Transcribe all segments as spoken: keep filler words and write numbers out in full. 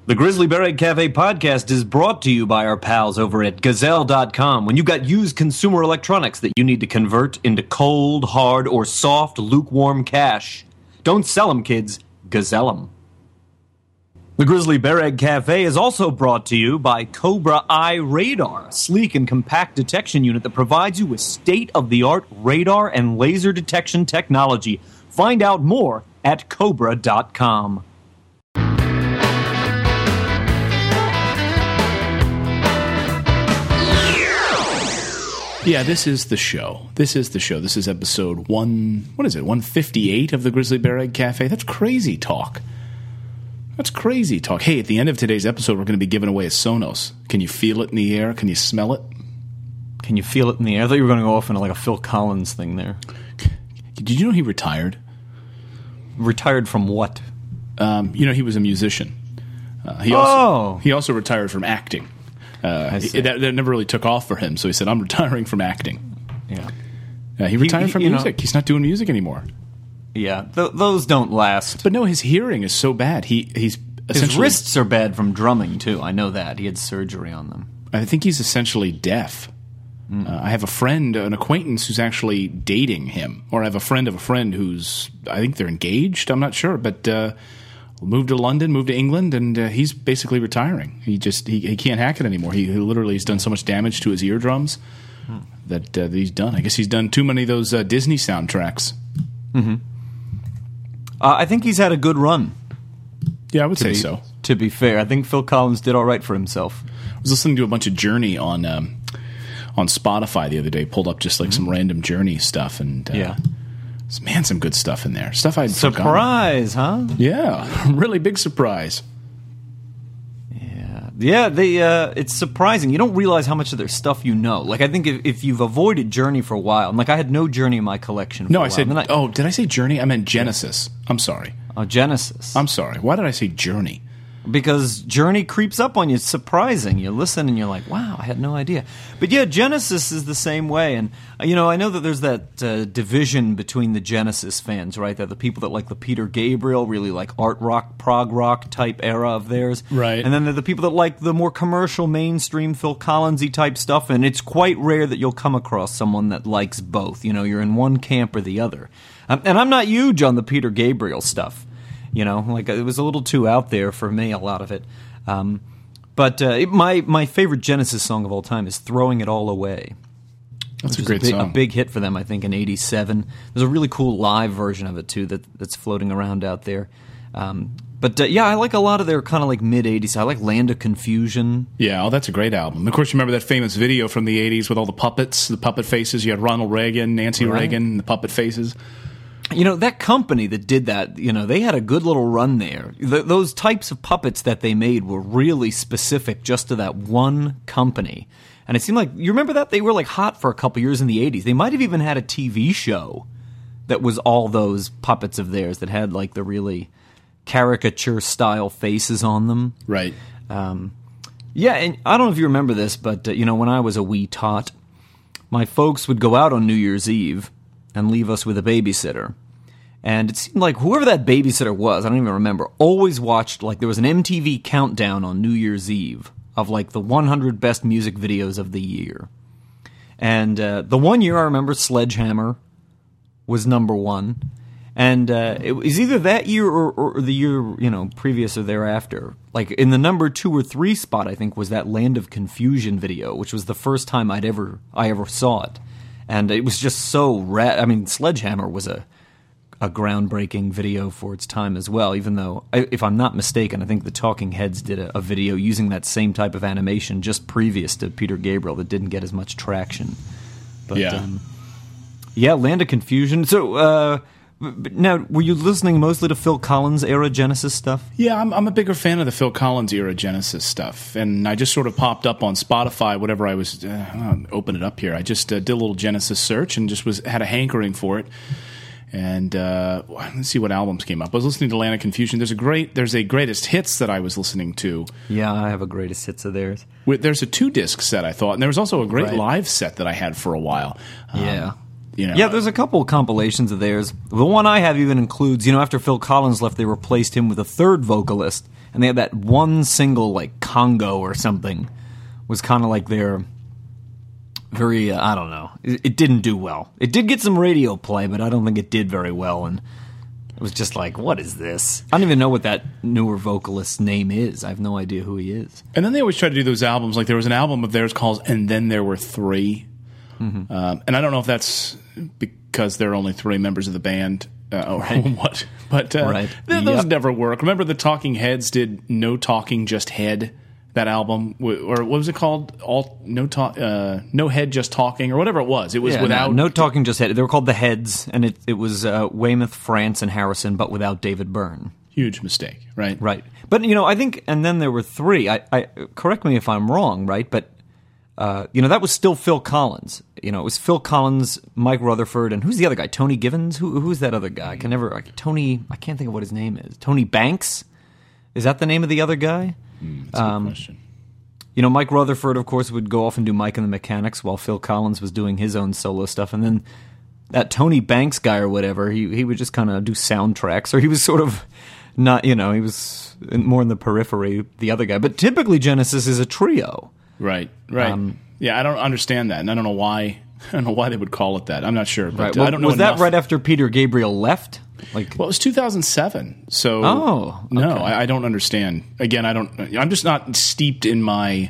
The Grizzly Bear Egg Cafe podcast is brought to you by our pals over at Gazelle dot com. When you got used consumer electronics that you need to convert into cold, hard, or soft, lukewarm cash, don't sell them, kids. Gazelle them. The Grizzly Bear Egg Cafe is also brought to you by Cobra Eye Radar, a sleek and compact detection unit that provides you with state-of-the-art radar and laser detection technology. Find out more at Cobra dot com. Yeah, this is the show. This is the show. This is episode one, what is it, one fifty-eight of the Grizzly Bear Egg Cafe? That's crazy talk. That's crazy talk. Hey, at the end of today's episode, we're going to be giving away a Sonos. Can you feel it in the air? Can you smell it? Can you feel it in the air? I thought you were going to go off into like a Phil Collins thing there. Did you know he retired? Retired from what? Um, you know, he was a musician. Uh, he oh! Also, he also retired from acting. Uh, he, that, that never really took off for him, so he said, I'm retiring from acting. Yeah. Uh, he retired he, from music. Know, He's not doing music anymore. Yeah, th- those don't last. But no, his hearing is so bad. He he's essentially... His wrists are bad from drumming, too. I know that. He had surgery on them. I think he's essentially deaf. Mm. Uh, I have a friend, an acquaintance, who's actually dating him. Or I have a friend of a friend who's, I think they're engaged. I'm not sure, but... Uh, moved to London, moved to England, and uh, he's basically retiring. He just he, he can't hack it anymore. He, he literally has done so much damage to his eardrums hmm. that, uh, that he's done. I guess he's done too many of those uh, Disney soundtracks. Mm-hmm. Uh, I think he's had a good run. Yeah, I would say be, so. To be fair, I think Phil Collins did all right for himself. I was listening to a bunch of Journey on um, on Spotify the other day. Pulled up just like mm-hmm. some random Journey stuff, and uh, yeah. Man, some good stuff in there. Stuff I'd surprise, forgotten. huh? Yeah, really big surprise. Yeah, yeah. They uh, it's surprising. You don't realize how much of their stuff you know. Like I think if, if you've avoided Journey for a while, and like I had no Journey in my collection. For no, a I while. said. I, oh, did I say Journey? I meant Genesis. I'm sorry. Oh, Genesis. I'm sorry. Why did I say Journey? Because Journey creeps up on you. It's surprising. You listen and you're like, wow, I had no idea. But yeah, Genesis is the same way. And, you know, I know that there's that uh, division between the Genesis fans, right? That the people that like the Peter Gabriel, really like art rock, prog rock type era of theirs. Right. And then there are the people that like the more commercial, mainstream, Phil Collins-y type stuff. And it's quite rare that you'll come across someone that likes both. You know, you're in one camp or the other. Um, and I'm not huge on the Peter Gabriel stuff. You know, like it was a little too out there for me, a lot of it. Um, but uh, it, my my favorite Genesis song of all time is "Throwing It All Away." That's a great a big, song. A big hit for them, I think, in eighty-seven. There's a really cool live version of it too that that's floating around out there. Um, but uh, yeah, I like a lot of their kind of like mid eighties. I like "Land of Confusion." Yeah, oh, that's a great album. Of course, you remember that famous video from the eighties with all the puppets, the puppet faces. You had Ronald Reagan, Nancy right. Reagan, and the puppet faces. You know, that company that did that, you know, they had a good little run there. Th- those types of puppets that they made were really specific just to that one company. And it seemed like, you remember that? They were like hot for a couple years in the eighties. They might have even had a T V show that was all those puppets of theirs that had like the really caricature-style faces on them. Right. Um, yeah, and I don't know if you remember this, but, uh, you know, when I was a wee tot, my folks would go out on New Year's Eve and leave us with a babysitter. And it seemed like whoever that babysitter was, I don't even remember, always watched, like there was an M T V countdown on New Year's Eve of like the one hundred best music videos of the year. And uh, the one year I remember Sledgehammer was number one. And uh, it was either that year or, or the year, you know, previous or thereafter. Like in the number two or three spot, I think, was that Land of Confusion video, which was the first time I'd ever I ever saw it. And it was just so rad. I mean, Sledgehammer was a a groundbreaking video for its time as well, even though, if I'm not mistaken, I think the Talking Heads did a, a video using that same type of animation just previous to Peter Gabriel that didn't get as much traction. But, yeah. Um, yeah, Land of Confusion. So, uh, now, were you listening mostly to Phil Collins era Genesis stuff? Yeah, I'm, I'm a bigger fan of the Phil Collins era Genesis stuff, and I just sort of popped up on Spotify, whatever I was, uh, I'll open it up here. I just uh, did a little Genesis search and just was had a hankering for it. And uh, let's see what albums came up. I was listening to Land of Confusion. There's a great, there's a greatest hits that I was listening to. Yeah, I have a greatest hits of theirs. There's a two disc set I thought, and there was also a great right. live set that I had for a while. Yeah. Um, You know, yeah, there's a couple of compilations of theirs. The one I have even includes, you know, after Phil Collins left, they replaced him with a third vocalist, and they had that one single, like Congo or something, was kind of like their very, uh, I don't know, it, it didn't do well. It did get some radio play, but I don't think it did very well, and it was just like, what is this? I don't even know what that newer vocalist's name is. I have no idea who he is. And then they always try to do those albums, like there was an album of theirs called And Then There Were Three, mm-hmm. um, and I don't know if that's because there are only three members of the band, uh, or right. what, but uh, right. th- those yep. never work. Remember the Talking Heads did No Talking, Just Head, that album, or what was it called? All no talk, uh, no head, just talking, or whatever it was. It was yeah, without no, no talking, just head. They were called the Heads, and it it was uh, Weymouth, France, and Harrison, but without David Byrne. Huge mistake, right? Right. But you know, I think, and then there were three. I, I correct me if I'm wrong, right? But uh, you know, that was still Phil Collins. You know, it was Phil Collins, Mike Rutherford, and who's the other guy? Tony Givens. Who who's that other guy? I can never. Like, Tony. I can't think of what his name is. Tony Banks. Is that the name of the other guy? Mm, that's um, a good question. You know, Mike Rutherford, of course, would go off and do Mike and the Mechanics while Phil Collins was doing his own solo stuff. And then that Tony Banks guy or whatever, he he would just kind of do soundtracks. Or he was sort of not, you know, he was more in the periphery, the other guy. But typically Genesis is a trio. Right, right. Um, yeah, I don't understand that. And I don't know why I don't know why they would call it that. I'm not sure. But right. well, I don't know Was enough. that right after Peter Gabriel left? Like, well, it was two thousand seven. So, oh, okay. no, I, I don't understand. Again, I don't. I'm just not steeped in my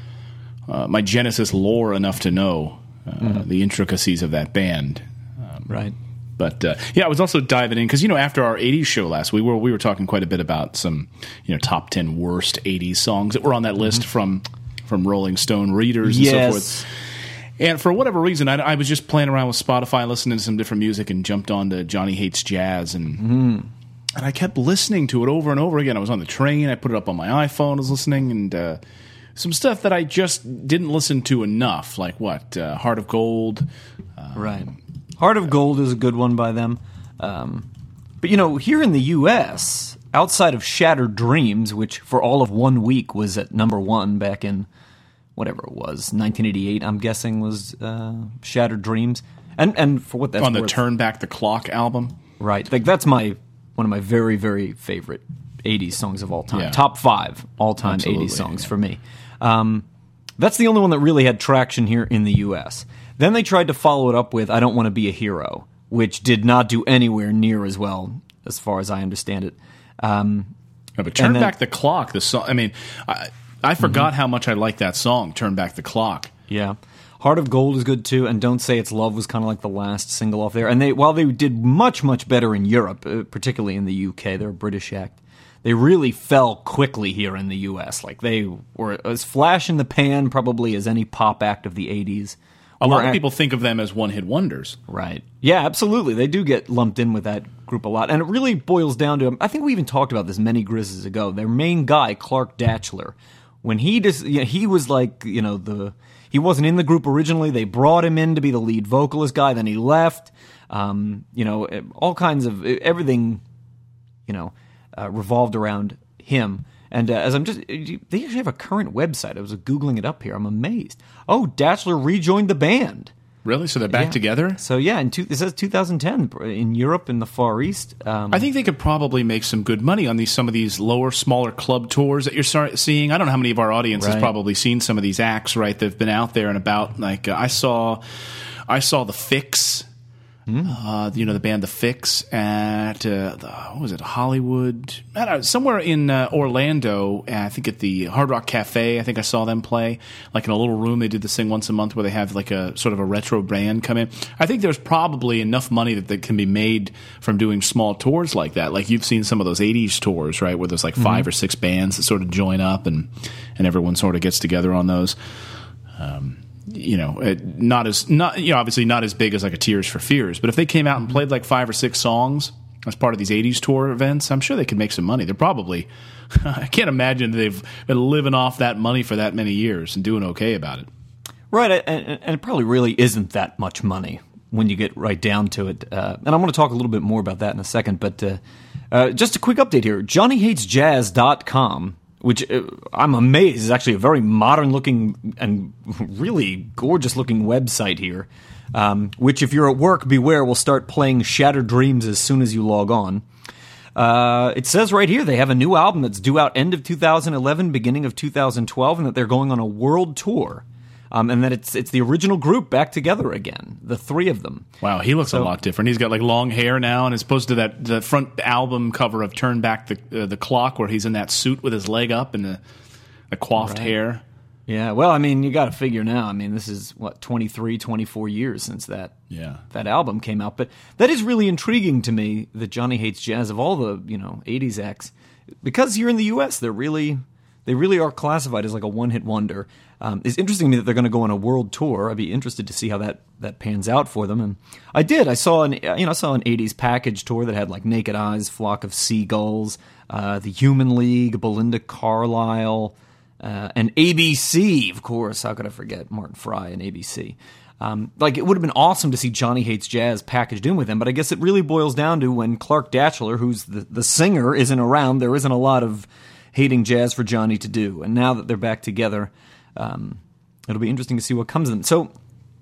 uh, my Genesis lore enough to know uh, mm-hmm. the intricacies of that band. Um, right. But uh, yeah, I was also diving in because you know after our eighties show last, we were we were talking quite a bit about some you know top ten worst eighties songs that were on that mm-hmm. list from from Rolling Stone readers and yes. so forth. And for whatever reason, I, I was just playing around with Spotify, listening to some different music, and jumped onto Johnny Hates Jazz, and mm. and I kept listening to it over and over again. I was on the train, I put it up on my iPhone, I was listening, and uh, some stuff that I just didn't listen to enough, like what uh, Heart of Gold, um, right? Heart of Gold is a good one by them, um, but you know, here in the U S, outside of Shattered Dreams, which for all of one week was at number one back in whatever it was, nineteen eighty-eight, I'm guessing, was uh, Shattered Dreams. And and for what that's on the worth, Turn Back the Clock album. Right. Like that's my one of my very, very favorite eighties songs of all time. Yeah. Top five all-time Absolutely, eighties songs yeah. for me. Um, that's the only one that really had traction here in the U S. Then they tried to follow it up with I Don't Want to Be a Hero, which did not do anywhere near as well, as far as I understand it. Um, yeah, but Turn then, Back the Clock, the song, I mean... I, I forgot mm-hmm. how much I liked that song, Turn Back the Clock. Yeah. Heart of Gold is good, too, and Don't Say It's Love was kind of like the last single off there. And they, while they did much, much better in Europe, uh, particularly in the U K, they're a British act, they really fell quickly here in the U S. Like, they were as flash in the pan, probably, as any pop act of the eighties. A lot of people think of them as one-hit wonders. Right. Yeah, absolutely. They do get lumped in with that group a lot. And it really boils down to, I think we even talked about this many grizzlies ago, their main guy, Clark Datchler. When he just, you know, he was like, you know, the he wasn't in the group originally. They brought him in to be the lead vocalist guy. Then he left. Um, you know, all kinds of everything, you know, uh, revolved around him. And uh, as I'm just, they actually have a current website. I was googling it up here. I'm amazed. Oh, Datchler rejoined the band. Really? So they're back yeah. together? So yeah, in two, it says two thousand ten in Europe in the Far East. Um, I think they could probably make some good money on these some of these lower, smaller club tours that you're start seeing. I don't know how many of our audience right. has probably seen some of these acts, right? That've been out there and about. Like uh, I saw, I saw the Fix. Mm. Uh, you know, the band The Fix at, uh, the, what was it, Hollywood? I don't know, somewhere in uh, Orlando, I think at the Hard Rock Cafe, I think I saw them play. Like in a little room, they did this thing once a month where they have like a sort of a retro band come in. I think there's probably enough money that, that can be made from doing small tours like that. Like you've seen some of those eighties tours, right, where there's like mm-hmm. five or six bands that sort of join up and, and everyone sort of gets together on those. Um You know, not as not you know obviously not as big as like a Tears for Fears, but if they came out and played like five or six songs as part of these eighties tour events, I'm sure they could make some money. They're probably I can't imagine they've been living off that money for that many years and doing okay about it. Right, and, and it probably really isn't that much money when you get right down to it. Uh, and I'm going to talk a little bit more about that in a second, but uh, uh, just a quick update here: Johnny Hates Jazz dot com. Which uh, I'm amazed is actually a very modern-looking and really gorgeous-looking website here. Um, which, if you're at work, beware, will start playing Shattered Dreams as soon as you log on. Uh, it says right here they have a new album that's due out end of two thousand eleven, beginning of two thousand twelve, and that they're going on a world tour. Um, and that it's it's the original group back together again, the three of them. Wow, he looks So- a lot different. He's got like long hair now, and as opposed to that the front album cover of Turn Back the uh, the Clock, where he's in that suit with his leg up and the, the coiffed Right. hair. Yeah, well, I mean, you got to figure now. I mean, this is, what, twenty-three, twenty-four years since that Yeah. that album came out. But that is really intriguing to me, that Johnny Hates Jazz, of all the, you know, eighties acts, because here in the U S, they're really, they really are classified as like a one-hit wonder. Um, it's interesting to me that they're going to go on a world tour. I'd be interested to see how that, that pans out for them. And I did. I saw an, you know, I saw an eighties package tour that had like Naked Eyes, Flock of Seagulls, uh, the Human League, Belinda Carlisle, Uh, and A B C, of course. How could I forget Martin Fry and A B C? Um, like, it would have been awesome to see Johnny Hates Jazz packaged in with them, but I guess it really boils down to when Clark Datchler, who's the, the singer, isn't around, there isn't a lot of hating jazz for Johnny to do. And now that they're back together, um, it'll be interesting to see what comes of them. So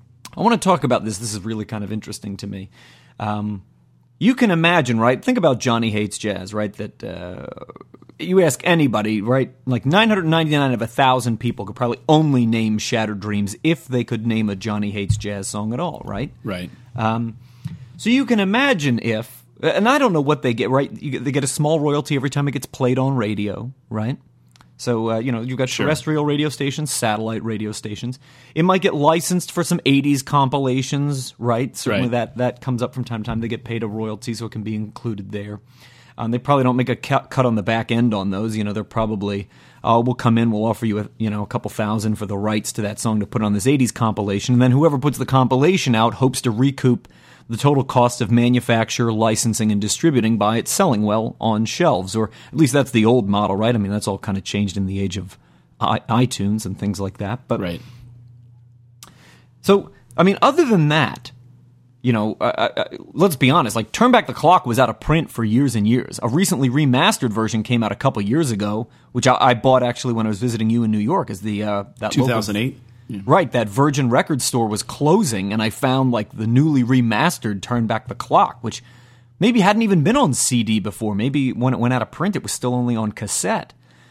I want to talk about this. This is really kind of interesting to me. Um, you can imagine, right? Think about Johnny Hates Jazz, right? That... Uh, you ask anybody, right? Like nine hundred ninety-nine of one thousand people could probably only name Shattered Dreams if they could name a Johnny Hates Jazz song at all, right? Right. Um, so you can imagine if, and I don't know what they get, right? You, they get a small royalty every time it gets played on radio, right? So, uh, you know, you've got Sure. terrestrial radio stations, satellite radio stations. It might get licensed for some eighties compilations, right? Certainly Right. that, that comes up from time to time. They get paid a royalty, so it can be included there. Um, they probably don't make a cut, cut on the back end on those. You know, they're probably, oh, we'll come in, we'll offer you a, you know, a couple thousand for the rights to that song to put on this eighties compilation. And then whoever puts the compilation out hopes to recoup the total cost of manufacture, licensing, and distributing by it selling well on shelves. Or at least that's the old model, right? I mean, that's all kind of changed in the age of I- iTunes and things like that. But Right. So, I mean, other than that, you know, uh, uh, let's be honest, like Turn Back the Clock was out of print for years and years. A recently remastered version came out a couple years ago, which I, I bought actually when I was visiting you in New York. As the uh, that two local- thousand eight? Yeah. Right, that Virgin Records store was closing, and I found like the newly remastered Turn Back the Clock, which maybe hadn't even been on C D before. Maybe when it went out of print, it was still only on cassette.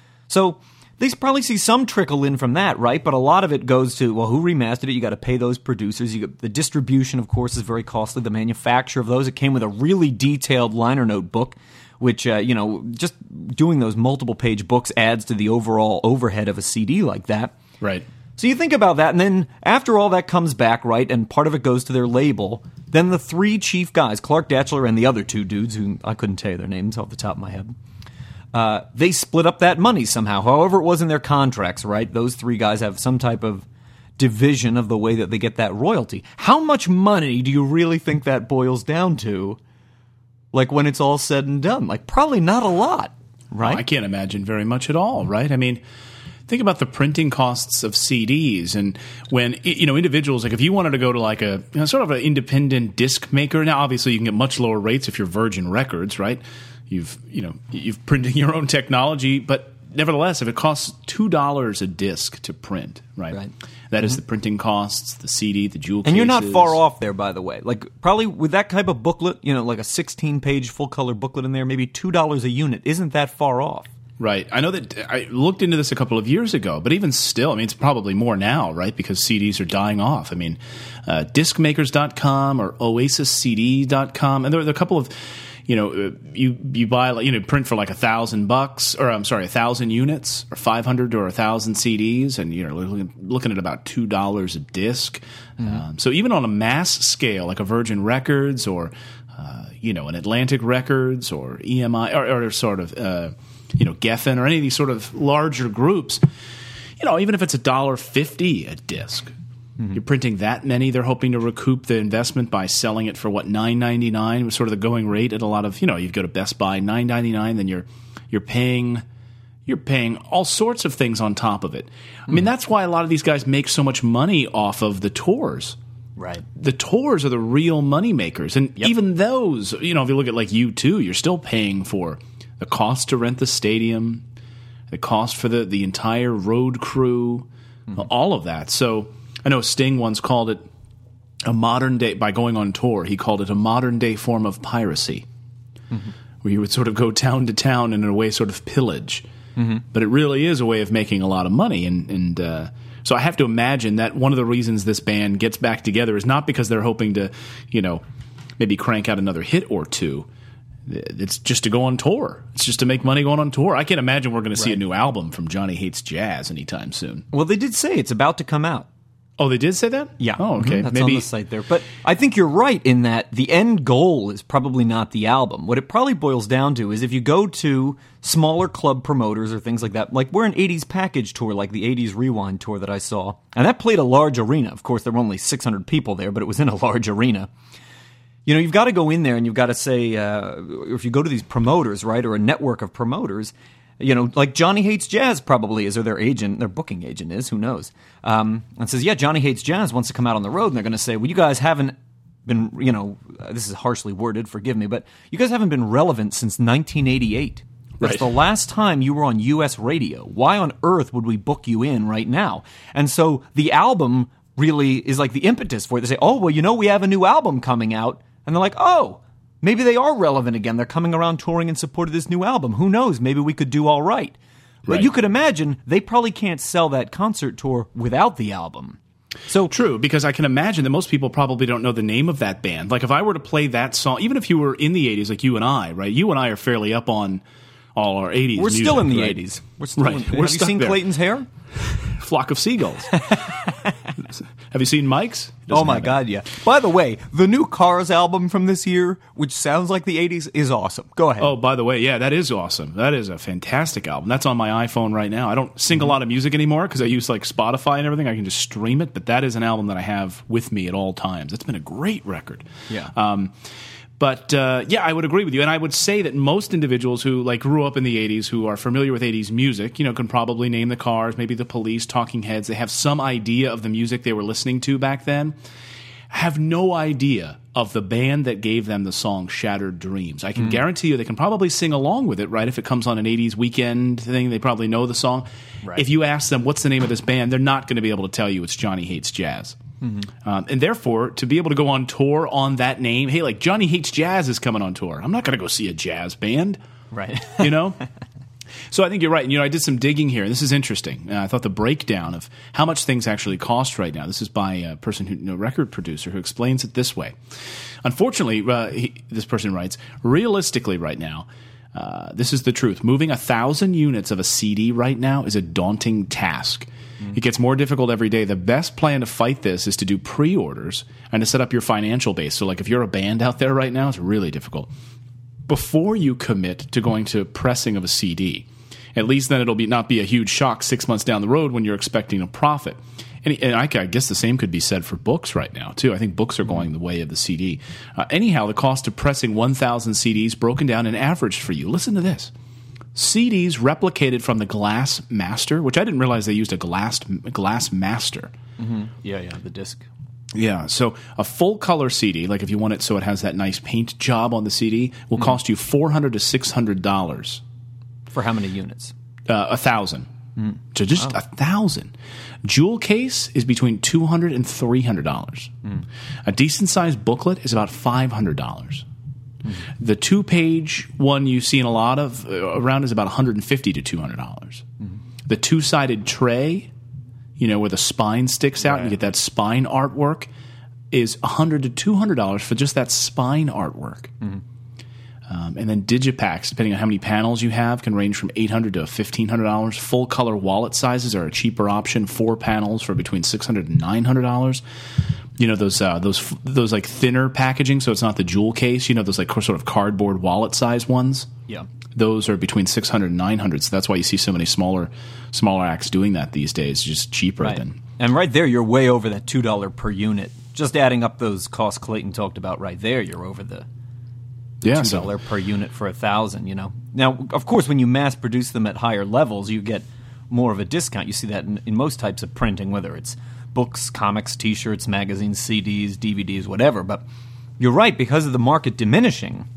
So they probably see some trickle in from that, right? But a lot of it goes to, well, who remastered it? You got to pay those producers. You got, the distribution, of course, is very costly. The manufacture of those, it came with a really detailed liner note book, which, uh, you know, just doing those multiple page books adds to the overall overhead of a C D like that. Right. So you think about that, and then after all that comes back, right, and part of it goes to their label, then the three chief guys, Clark Datchler and the other two dudes, who I couldn't tell you their names off the top of my head, uh, they split up that money somehow. However it was in their contracts, right? Those three guys have some type of division of the way that they get that royalty. How much money do you really think that boils down to, like, when it's all said and done? Like, probably not a lot, right? I can't imagine very much at all, right? I mean, think about the printing costs of C Ds, and when, you know, individuals, like if you wanted to go to like a, you know, sort of an independent disc maker, now obviously you can get much lower rates if you're Virgin Records, right? You've, you know, you've printed your own technology, but nevertheless, if it costs two dollars a disc to print, right? Right. That is the printing costs, the C D, the jewel And cases. you're not far off there, by the way. Like, probably with that type of booklet, you know, like a sixteen-page full-color booklet in there, maybe two dollars a unit isn't that far off. Right. I know that I looked into this a couple of years ago, but even still, I mean, it's probably more now, right? Because C Ds are dying off. I mean, uh, disc makers dot com or oasis c d dot com, and there are a couple of, you know, uh, you you buy, you know, print for like a thousand bucks, or I'm sorry, a thousand units, or five hundred or a thousand C Ds, and you're looking, looking at about two dollars a disc. Mm-hmm. Um, so even on a mass scale, like a Virgin Records or, uh, you know, an Atlantic Records or E M I, or, or sort of, uh, you know, Geffen or any of these sort of larger groups, you know, even if it's a dollar fifty a disc, mm-hmm. you're printing that many. They're hoping to recoup the investment by selling it for what, nine ninety-nine was sort of the going rate at a lot of, you know, you go to Best Buy, nine ninety-nine, then you're you're paying you're paying all sorts of things on top of it. I mean, that's why a lot of these guys make so much money off of the tours. Right. The tours are the real money makers, and Yep. even those, you know, if you look at like U two, you're still paying for the cost to rent the stadium, the cost for the, the entire road crew, mm-hmm. all of that. So I know Sting once called it a modern day, by going on tour, he called it a modern day form of piracy, mm-hmm. where you would sort of go town to town and in a way sort of pillage. Mm-hmm. But it really is a way of making a lot of money. And, and uh, so I have to imagine that one of the reasons this band gets back together is not because they're hoping to, you know, maybe crank out another hit or two. It's just to go on tour. It's just to make money going on tour. I can't imagine we're going to see Right. a new album from Johnny Hates Jazz anytime soon. Well, they did say it's about to come out. Oh, they did say that? Yeah. Oh, okay. Mhm. That's Maybe on the site there. But I think you're right in that the end goal is probably not the album. What it probably boils down to is if you go to smaller club promoters or things like that, like we're an eighties package tour, like the eighties Rewind tour that I saw, and that played a large arena. Of course, there were only six hundred people there, but it was in a large arena. You know, you've got to go in there and you've got to say, uh, if you go to these promoters, right, or a network of promoters, you know, like Johnny Hates Jazz probably is, or their agent, their booking agent is, who knows, um, and says, yeah, Johnny Hates Jazz wants to come out on the road, and they're going to say, well, you guys haven't been, you know, uh, this is harshly worded, forgive me, but you guys haven't been relevant since nineteen eighty-eight. That's Right. the last time you were on U S radio. Why on earth would we book you in right now? And so the album really is like the impetus for it. They say, oh, well, you know, we have a new album coming out. And they're like, oh, maybe they are relevant again. They're coming around touring in support of this new album. Who knows? Maybe we could do all right. But Right. you could imagine they probably can't sell that concert tour without the album. So True, because I can imagine that most people probably don't know the name of that band. Like if I were to play that song, even if you were in the eighties, like you and I, right? You and I are fairly up on all our eighties we're music, still in the right? eighties. We're still Right. in, We're have you stuck seen there. Clayton's hair? Flock of Seagulls. Have you seen Mike's? He Oh doesn't my have it. God, yeah. By the way, the new Cars album from this year, which sounds like the eighties, is awesome. Go ahead. Oh, by the way, yeah, that is awesome. That is a fantastic album. That's on my iPhone right now. I don't sing a lot of music anymore because I use like Spotify and everything. I can just stream it, but that is an album that I have with me at all times. It's been a great record. Yeah. Um, but uh, yeah, I would agree with you, and I would say that most individuals who like grew up in the eighties, who are familiar with eighties music, you know, can probably name the Cars, maybe the Police, Talking Heads. They have some idea of the music they were listening to back then. Have no idea of the band that gave them the song Shattered Dreams. I can guarantee you they can probably sing along with it, right? If it comes on an eighties weekend thing, they probably know the song. Right. If you ask them, what's the name of this band, they're not going to be able to tell you it's Johnny Hates Jazz. Mm-hmm. Um, and therefore, to be able to go on tour on that name, hey, like Johnny Hates Jazz is coming on tour. I'm not going to go see a jazz band, Right. you know? So I think you're right. And, you know, I did some digging here, and this is interesting. Uh, I thought the breakdown of how much things actually cost right now. This is by a person who, you know, record producer, who explains it this way. Unfortunately, uh, he, this person writes, realistically, right now, uh, this is the truth. Moving a thousand units of a C D right now is a daunting task. Mm. It gets more difficult every day. The best plan to fight this is to do pre-orders and to set up your financial base. So, like, if you're a band out there right now, it's really difficult. Before you commit to going to pressing of a C D, at least then it'll be not be a huge shock six months down the road when you're expecting a profit. And, and I, I guess the same could be said for books right now, too. I think books are going the way of the C D. Uh, anyhow, the cost of pressing one thousand C Ds broken down and averaged for you. Listen to this. C Ds replicated from the Glass Master, which I didn't realize they used a Glass, glass Master. Mm-hmm. Yeah, yeah, the disc. Yeah, so a full color C D, like if you want it so it has that nice paint job on the C D, will cost you four hundred to six hundred dollars. For how many units? Uh, a thousand. Mm. So just Wow. a thousand. Jewel case is between two hundred and three hundred dollars. Mm. A decent sized booklet is about five hundred dollars. Mm. The two page one you see in a lot of uh, around is about one hundred and fifty to two hundred dollars. Mm. The two sided tray, you know, where the spine sticks out, Right. and you get that spine artwork, is one hundred to two hundred dollars for just that spine artwork. Mm. Um, and then digipacks, depending on how many panels you have, can range from eight hundred dollars to fifteen hundred dollars. Full color wallet sizes are a cheaper option. Four panels for between six hundred dollars and nine hundred dollars. You know, those uh, those those like thinner packaging, so it's not the jewel case. You know, those like sort of cardboard wallet size ones. Yeah. Those are between six hundred dollars and nine hundred dollars. So that's why you see so many smaller smaller acts doing that these days. Just cheaper Right. than. And right there, you're way over that two dollars per unit. Just adding up those costs Clayton talked about right there, you're over the Yeah, two so dollars per unit for a thousand, you know. Now, of course, when you mass produce them at higher levels, you get more of a discount. You see that in, in most types of printing, whether it's books, comics, T-shirts, magazines, C Ds, D V Ds, whatever. But you're right, because of the market diminishing,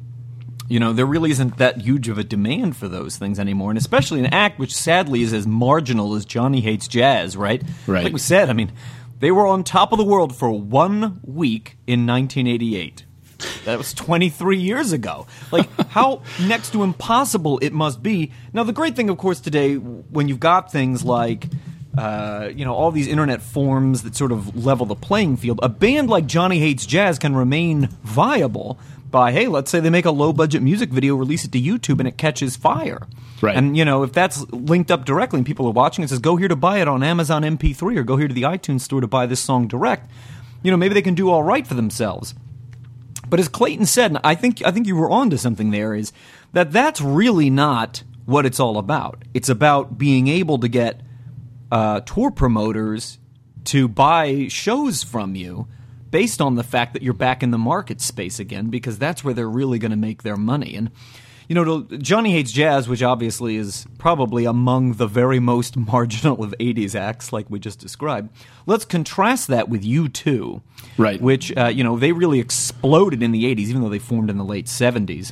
you know, there really isn't that huge of a demand for those things anymore. And especially an act which sadly is as marginal as Johnny Hates Jazz, right? Right. Like we said, I mean, they were on top of the world for one week in nineteen eighty-eight. That was twenty-three years ago. Like, how next to impossible it must be. Now, the great thing, of course, today, when you've got things like, uh, you know, all these internet forums that sort of level the playing field, a band like Johnny Hates Jazz can remain viable by, hey, let's say they make a low-budget music video, release it to YouTube, and it catches fire. Right. And, you know, if that's linked up directly and people are watching, it says, go here to buy it on Amazon M P three or go here to the iTunes store to buy this song direct, you know, maybe they can do all right for themselves. But as Clayton said, and I think I think you were onto something there, is that that's really not what it's all about. It's about being able to get uh, tour promoters to buy shows from you based on the fact that you're back in the market space again, because that's where they're really going to make their money. And, you know, Johnny Hates Jazz, which obviously is probably among the very most marginal of eighties acts, like we just described, let's contrast that with U two. Right. Which, uh, you know, they really exploded in the eighties, even though they formed in the late seventies.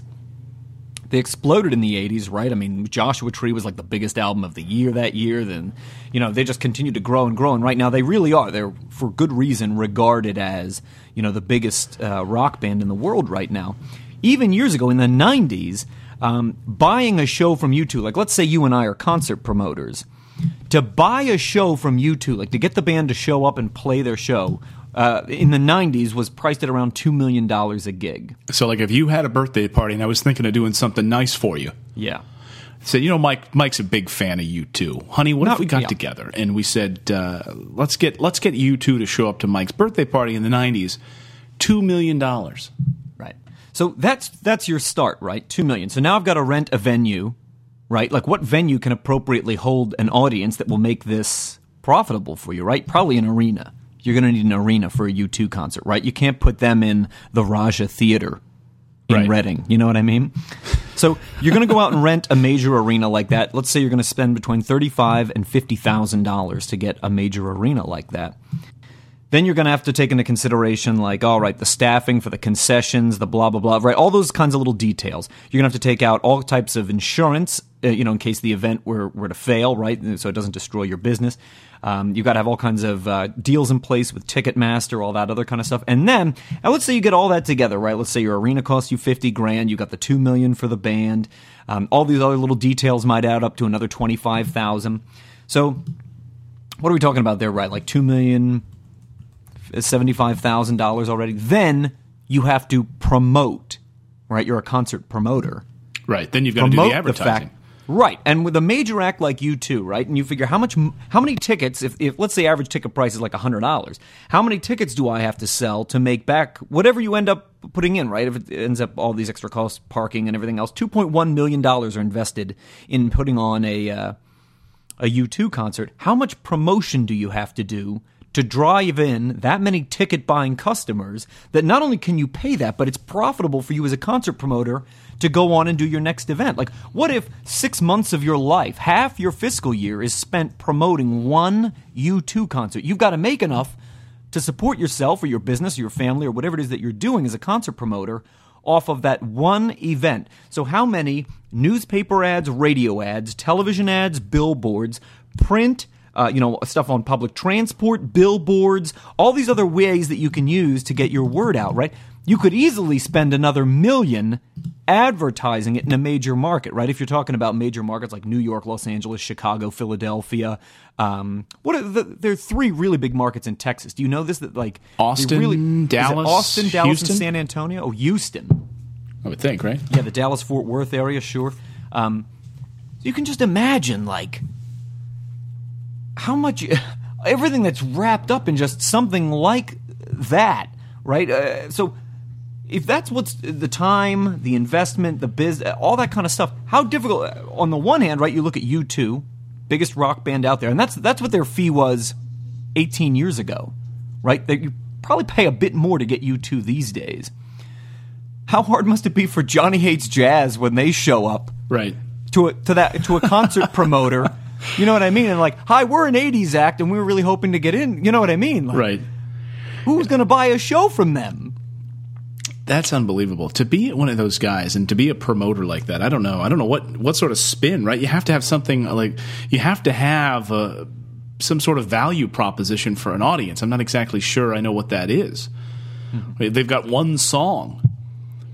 They exploded in the eighties, right? I mean, Joshua Tree was like the biggest album of the year that year. Then, you know, they just continued to grow and grow. And right now they really are. They're, for good reason, regarded as, you know, the biggest uh, rock band in the world right now. Even years ago, in the nineties, um, buying a show from U two, like let's say you and I are concert promoters, to buy a show from U two, like to get the band to show up and play their show, Uh, in the nineties was priced at around two million dollars a gig. So, like, if you had a birthday party and I was thinking of doing something nice for you. Yeah. Said, you know, Mike. Mike's a big fan of U two. Honey, what No, if we got yeah. together and we said, uh, let's get let's get U two to show up to Mike's birthday party in the nineties, two million dollars. Right. So that's that's your start, right? Two million. So now I've got to rent a venue, right? Like, what venue can appropriately hold an audience that will make this profitable for you, right? Probably an arena. You're going to need an arena for a U two concert, right? You can't put them in the Raja Theater in Right. Reading. You know what I mean? So you're going to go out and rent a major arena like that. Let's say you're going to spend between thirty-five thousand dollars and fifty thousand dollars to get a major arena like that. Then you're going to have to take into consideration, like, all right, the staffing for the concessions, the blah, blah, blah, right? All those kinds of little details. You're going to have to take out all types of insurance, uh, you know, in case the event were, were to fail, right? So it doesn't destroy your business. Um, you've got to have all kinds of uh, deals in place with Ticketmaster, all that other kind of stuff. And then, and let's say you get all that together, right? Let's say your arena costs you fifty grand. You got the two million for the band. Um, all these other little details might add up to another twenty-five thousand. So what are we talking about there, right? Like two million, seventy-five thousand dollars already. Then you have to promote, right? You're a concert promoter. Right. Then you've got to do Promote the advertising. fact- Right, and with a major act like U two, right, and you figure how much, how many tickets, if, if let's say average ticket price is like one hundred dollars, how many tickets do I have to sell to make back whatever you end up putting in, right? If it ends up all these extra costs, parking and everything else, two point one million dollars are invested in putting on a uh, a U two concert. How much promotion do you have to do to drive in that many ticket-buying customers that not only can you pay that, but it's profitable for you as a concert promoter to go on and do your next event? Like, what if six months of your life, half your fiscal year, is spent promoting one U two concert? You've got to make enough to support yourself or your business or your family or whatever it is that you're doing as a concert promoter off of that one event. So how many newspaper ads, radio ads, television ads, billboards, print, Uh, you know, stuff on public transport, billboards, all these other ways that you can use to get your word out, right? You could easily spend another million advertising it in a major market, right? If you're talking about major markets like New York, Los Angeles, Chicago, Philadelphia. Um, what are the, there are three really big markets in Texas. Do you know this? That like they Austin, really, Dallas, is it Austin, Dallas, Houston? and San Antonio. Oh, Houston. I would think, right? Yeah, the Dallas-Fort Worth area, sure. Um, you can just imagine, like, how much, everything that's wrapped up in just something like that, right? Uh, so if that's what's the time, the investment, the biz, all that kind of stuff, how difficult, on the one hand, right, you look at U two, biggest rock band out there, and that's that's what their fee was eighteen years ago, right? That you probably pay a bit more to get U two these days. How hard must it be for Johnny Hates Jazz when they show up, Right. to a, to that to a concert promoter? You know what I mean? And like, hi, we're an eighties act, and we were really hoping to get in. You know what I mean? Like, Right. who's going to buy a show from them? That's unbelievable. To be one of those guys and to be a promoter like that, I don't know. I don't know what, what sort of spin, right? You have to have something like, you have to have uh, some sort of value proposition for an audience. I'm not exactly sure I know what that is. Mm-hmm. They've got one song.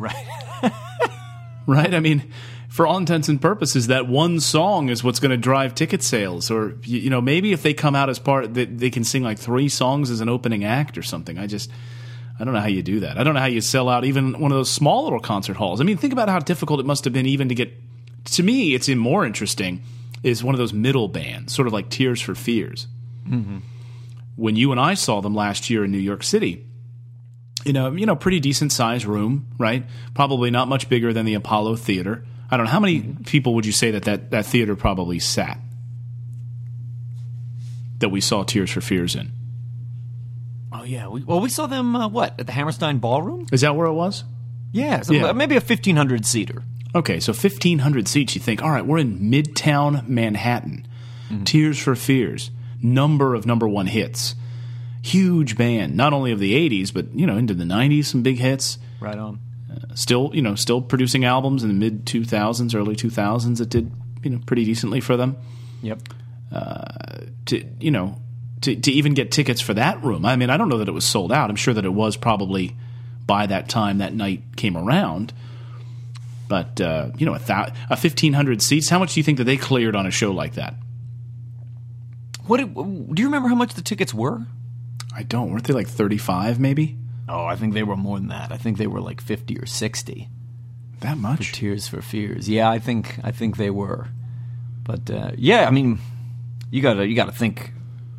Right. Right? I mean, for all intents and purposes, that one song is what's going to drive ticket sales. Or, you, you know, maybe if they come out as part, they, they can sing like three songs as an opening act or something. I just, I don't know how you do that. I don't know how you sell out even one of those small little concert halls. I mean, think about how difficult it must have been even to get, to me, it's even more interesting, is one of those middle bands, sort of like Tears for Fears. Mm-hmm. When you and I saw them last year in New York City, in a, you know, pretty decent sized room, right? Probably not much bigger than the Apollo Theater. I don't know. How many people would you say that that, that theater probably sat that we saw Tears for Fears in? Oh, yeah. We, well, we saw them, uh, what, at the Hammerstein Ballroom? Is that where it was? Yeah, so Yeah. maybe a fifteen hundred seater. Okay, so fifteen hundred seats. You think, all right, we're in Midtown Manhattan. Mm-hmm. Tears for Fears. Number of number one hits. Huge band, not only of the eighties, but, you know, into the nineties, some big hits. Right on. Still, you know, still producing albums in the mid two thousands, early two thousands that did, you know, pretty decently for them. Yep. Uh, to you know, to to even get tickets for that room. I mean, I don't know that it was sold out. I'm sure that it was probably by that time that night came around. But uh, you know, a, th- a fifteen hundred seats. How much do you think that they cleared on a show like that? What did, do you remember how much the tickets were? I don't. Weren't they like thirty-five, maybe? Oh, I think they were more than that. I think they were like fifty or sixty. That much? For Tears for Fears. Yeah, I think I think they were. But uh, yeah, I mean, you gotta you gotta think.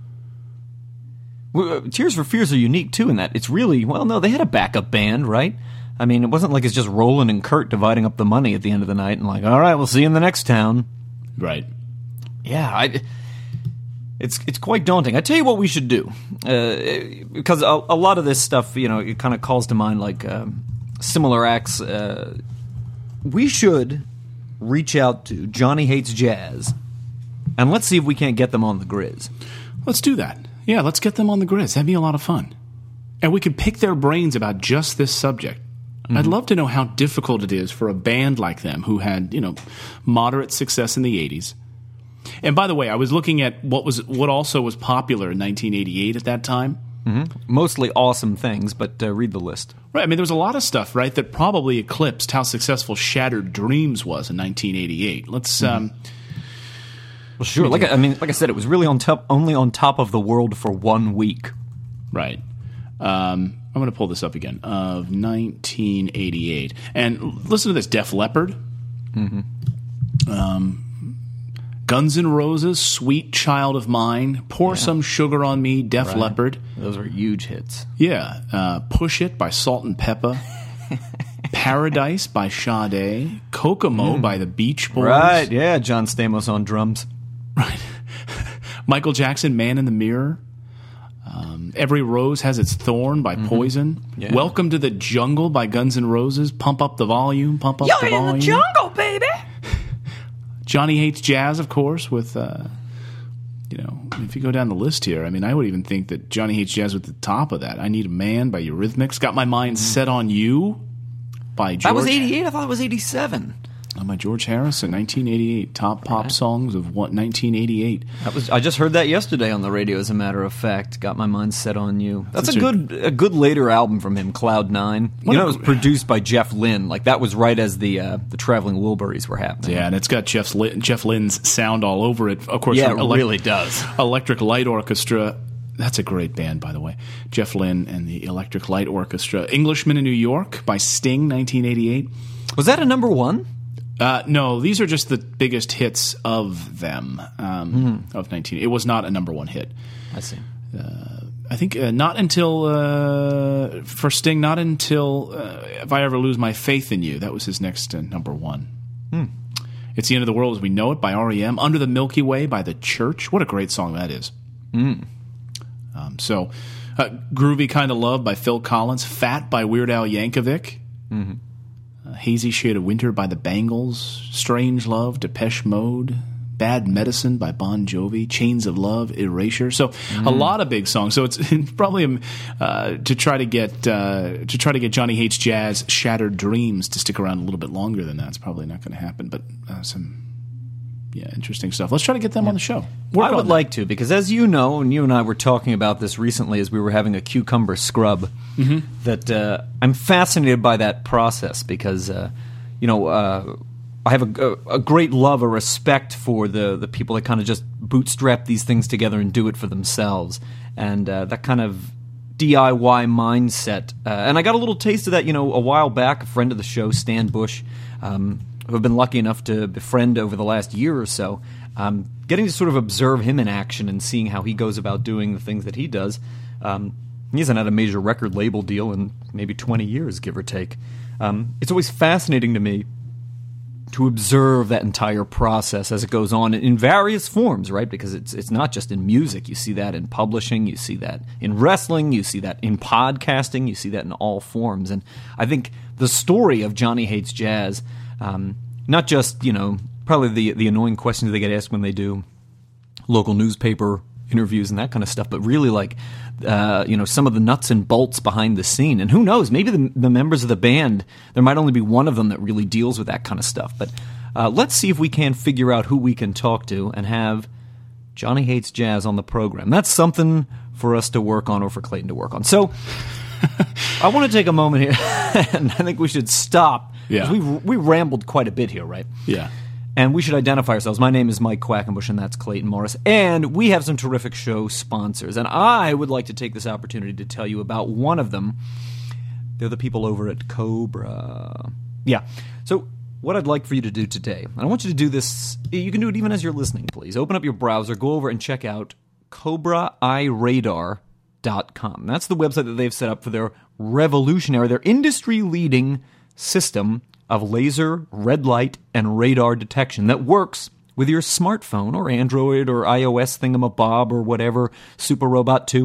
Well, Tears for Fears are unique too in that it's really well. No, they had a backup band, right? I mean, it wasn't like it's just Roland and Kurt dividing up the money at the end of the night and like, all right, we'll see you in the next town. Right. Yeah, I. It's it's quite daunting. I tell you what we should do, uh, because a, a lot of this stuff, you know, it kind of calls to mind like um, similar acts. Uh, we should reach out to Johnny Hates Jazz, and let's see if we can't get them on the Grizz. Let's do that. Yeah, let's get them on the Grizz. That'd be a lot of fun. And we could pick their brains about just this subject. Mm-hmm. I'd love to know how difficult it is for a band like them who had, you know, moderate success in the eighties. And by the way, I was looking at what was what also was popular in nineteen eighty-eight at that time. Mm-hmm. Mostly awesome things, but uh, read the list. Right. I mean, there was a lot of stuff, right, that probably eclipsed how successful Shattered Dreams was in nineteen eighty-eight. Let's. Mm-hmm. Um, well, sure. Like I, I mean, like I said, it was really on top, only on top of the world for one week. Right. Um, I'm going to pull this up again of nineteen eighty-eight, and listen to this: Def Leppard. Mm-hmm. Um. Guns N' Roses, Sweet Child of Mine, Pour yeah. Some Sugar on Me, Def right. Leppard. Those were huge hits. Yeah. Uh, Push It by Salt and Pepper. Paradise by Sade. Kokomo mm. by the Beach Boys. Right, yeah, John Stamos on drums. Right. Michael Jackson, Man in the Mirror. Um, Every Rose Has Its Thorn by mm-hmm. Poison. Yeah. Welcome to the Jungle by Guns N' Roses. Pump Up the Volume, Pump Up You're the Volume. You're in the jungle, baby! Johnny Hates Jazz, of course, with, uh, you know, if you go down the list here, I mean, I would even think that Johnny Hates Jazz was at the top of that. I Need a Man by Eurythmics. Got My Mind mm-hmm. Set on You by George. That was eighty-eight? I thought it was eighty-seven. Oh, by George Harrison, nineteen eighty-eight. Top pop right. songs of what, nineteen eighty-eight. That was. I just heard that yesterday on the radio, as a matter of fact. Got My Mind Set on You. That's, That's a, a good a good later album from him, Cloud Nine. You know, it was produced by Jeff Lynne. Like, that was right as the uh, the Traveling Wilburys were happening. Yeah, and it's got Jeff's, Jeff Lynne's sound all over it. Of course, yeah, it elect- really does. Electric Light Orchestra. That's a great band, by the way. Jeff Lynne and the Electric Light Orchestra. Englishman in New York by Sting, nineteen eighty-eight. Was that a number one? Uh, no, these are just the biggest hits of them, um, mm. of nineteen. It was not a number one hit. I see. Uh, I think uh, not until, uh, for Sting, not until uh, If I Ever Lose My Faith in You. That was his next uh, number one. Mm. It's the End of the World as We Know It by R E M. Under the Milky Way by The Church. What a great song that is. Mm. Um, so, uh, Groovy Kind of Love by Phil Collins. Fat by Weird Al Yankovic. Mm-hmm. Uh, Hazy Shade of Winter by the Bangles. Strange Love, Depeche Mode. Bad Medicine by Bon Jovi. Chains of Love, Erasure. So mm. a lot of big songs. So it's probably uh, to try to get uh, to try to get Johnny Hates Jazz, Shattered Dreams to stick around a little bit longer than that. It's probably not going to happen. But uh, some Yeah, interesting stuff. Let's try to get them yeah. on the show. Work I would that. like to, because as you know, and you and I were talking about this recently as we were having a cucumber scrub, mm-hmm. that uh, I'm fascinated by that process because, uh, you know, uh, I have a, a great love or respect for the, the people that kind of just bootstrap these things together and do it for themselves. And uh, that kind of D I Y mindset. Uh, and I got a little taste of that, you know, a while back. A friend of the show, Stan Bush, um, who I've been lucky enough to befriend over the last year or so, um, getting to sort of observe him in action and seeing how he goes about doing the things that he does. Um, he hasn't had a major record label deal in maybe twenty years, give or take. Um, it's always fascinating to me to observe that entire process as it goes on in various forms, right? Because it's it's not just in music. You see that in publishing, you see that in wrestling, you see that in podcasting, you see that in all forms. And I think the story of Johnny Hates Jazz, um, not just, you know, probably the the annoying questions they get asked when they do local newspaper interviews and that kind of stuff, but really like, uh, you know, some of the nuts and bolts behind the scene. And who knows, maybe the, the members of the band, there might only be one of them that really deals with that kind of stuff. But uh, let's see if we can figure out who we can talk to and have Johnny Hates Jazz on the program. That's something for us to work on or for Clayton to work on. So I want to take a moment here, and I think we should stop. Yeah. We we rambled quite a bit here, right? Yeah. And we should identify ourselves. My name is Mike Quackenbush, and that's Clayton Morris. And we have some terrific show sponsors. And I would like to take this opportunity to tell you about one of them. They're the people over at Cobra. Yeah. So what I'd like for you to do today, and I want you to do this, you can do it even as you're listening, please. Open up your browser, go over and check out Cobra I Radar dot com. That's the website that they've set up for their revolutionary, their industry-leading system of laser, red light, and radar detection that works with your smartphone or Android or iOS thingamabob or whatever, Super Robot two,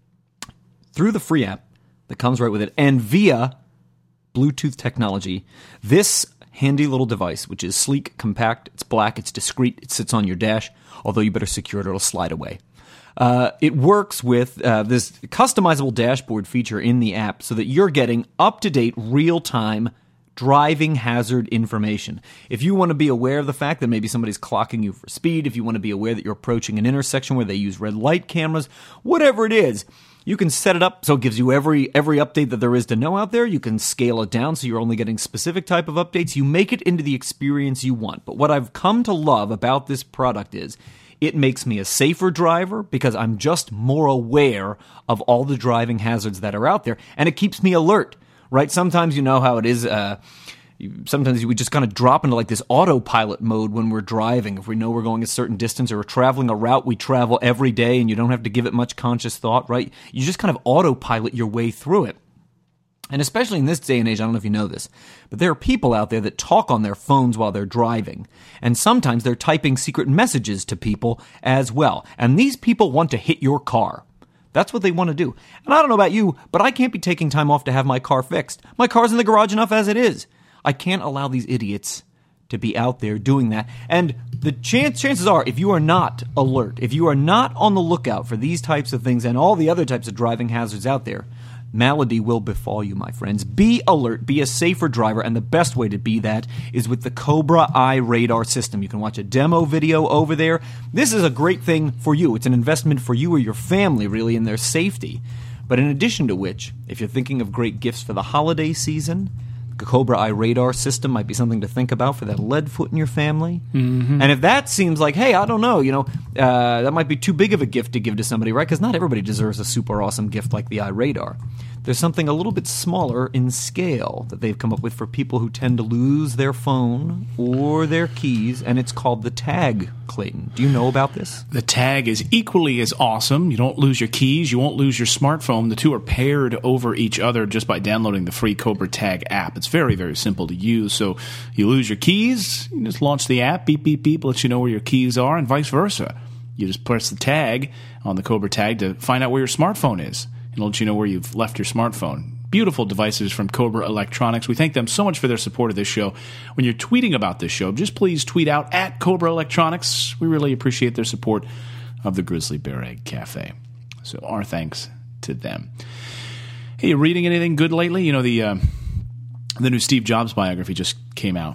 through the free app that comes right with it, and via Bluetooth technology. This handy little device, which is sleek, compact, it's black, it's discreet, it sits on your dash, although you better secure it or it'll slide away. Uh, it works with uh, this customizable dashboard feature in the app so that you're getting up-to-date, real-time driving hazard information. If you want to be aware of the fact that maybe somebody's clocking you for speed, if you want to be aware that you're approaching an intersection where they use red light cameras, whatever it is, you can set it up so it gives you every every update that there is to know out there. You can scale it down so you're only getting specific type of updates. You make it into the experience you want. But what I've come to love about this product is it makes me a safer driver because I'm just more aware of all the driving hazards that are out there, and it keeps me alert. Right? Sometimes you know how it is. Uh, sometimes we just kind of drop into like this autopilot mode when we're driving. If we know we're going a certain distance or we're traveling a route we travel every day and you don't have to give it much conscious thought, right? You just kind of autopilot your way through it. And especially in this day and age, I don't know if you know this, but there are people out there that talk on their phones while they're driving. And sometimes they're typing secret messages to people as well. And these people want to hit your car. That's what they want to do. And I don't know about you, but I can't be taking time off to have my car fixed. My car's in the garage enough as it is. I can't allow these idiots to be out there doing that. And the chance, chances are, if you are not alert, if you are not on the lookout for these types of things and all the other types of driving hazards out there, malady will befall you, my friends. Be alert, be a safer driver, and the best way to be that is with the Cobra I Radar system. You can watch a demo video over there. This is a great thing for you. It's an investment for you or your family, really, in their safety. But in addition to which, if you're thinking of great gifts for the holiday season, the Cobra I Radar system might be something to think about for that lead foot in your family. Mm-hmm. And if that seems like, hey, I don't know, you know, uh, that might be too big of a gift to give to somebody, right? Because not everybody deserves a super awesome gift like the iRadar. There's something a little bit smaller in scale that they've come up with for people who tend to lose their phone or their keys, and it's called the Tag, Clayton. Do you know about this? The Tag is equally as awesome. You don't lose your keys. You won't lose your smartphone. The two are paired over each other just by downloading the free Cobra Tag app. It's very, very simple to use. So you lose your keys, you just launch the app, beep, beep, beep, lets you know where your keys are, and vice versa. You just press the tag on the Cobra Tag to find out where your smartphone is. It'll let you know where you've left your smartphone. Beautiful devices from Cobra Electronics. We thank them so much for their support of this show. When you're tweeting about this show, just please tweet out at Cobra Electronics. We really appreciate their support of the Grizzly Bear Egg Cafe. So our thanks to them. Hey, you reading anything good lately? You know, the uh, the new Steve Jobs biography just came out.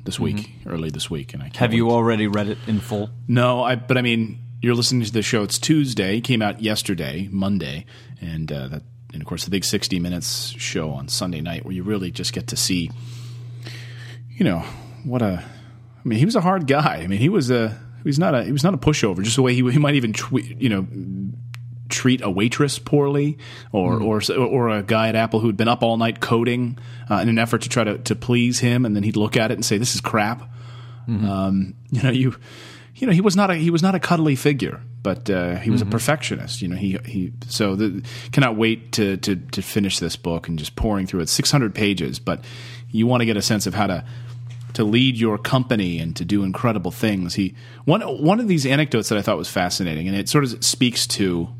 this week, mm-hmm. early this week, and I can't have you wait. already read it in full? No, I. But I mean, you're listening to the show. It's Tuesday. It came out yesterday, Monday, and uh, that, and of course, the big sixty minutes show on Sunday night, where you really just get to see, you know, what a. I mean, he was a hard guy. I mean, he was a. He was not a. He was not a pushover. Just the way he he might even, tw- you know. treat a waitress poorly, or, mm. or or a guy at Apple who'd been up all night coding uh, in an effort to try to, to please him, and then he'd look at it and say, "This is crap." Mm-hmm. Um, you know, you you know he was not a he was not a cuddly figure, but uh, he was mm-hmm. a perfectionist. You know, he he so the, cannot wait to, to to finish this book and just pouring through it. six hundred pages, but you want to get a sense of how to. to lead your company and to do incredible things. He one one of these anecdotes that I thought was fascinating, and it sort of speaks to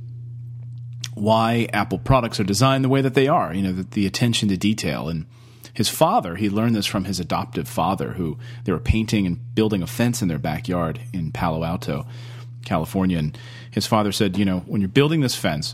why Apple products are designed the way that they are, you know, the, the attention to detail. And his father, he learned this from his adoptive father, who they were painting and building a fence in their backyard in Palo Alto, California. And his father said, you know, when you're building this fence,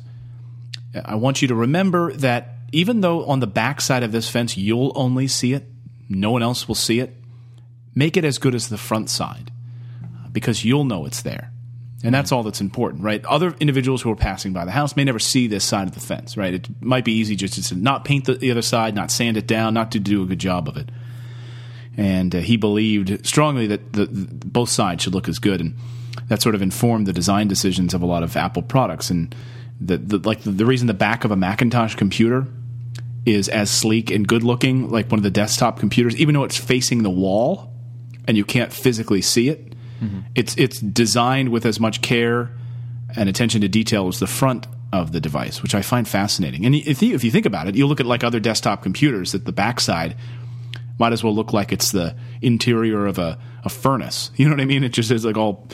I want you to remember that even though on the backside of this fence you'll only see it, no one else will see it, make it as good as the front side, because you'll know it's there. And that's all that's important, right? Other individuals who are passing by the house may never see this side of the fence, right? It might be easy just to not paint the, the other side, not sand it down, not to do a good job of it. And uh, he believed strongly that the, the, both sides should look as good, and that sort of informed the design decisions of a lot of Apple products. And the, the like the, the reason the back of a Macintosh computer is as sleek and good looking, like one of the desktop computers, even though it's facing the wall and you can't physically see it. Mm-hmm. It's it's designed with as much care and attention to detail as the front of the device, which I find fascinating. And if you, if you think about it, you look at like other desktop computers, that the backside might as well look like it's the interior of a, a furnace. You know what I mean? It just is like all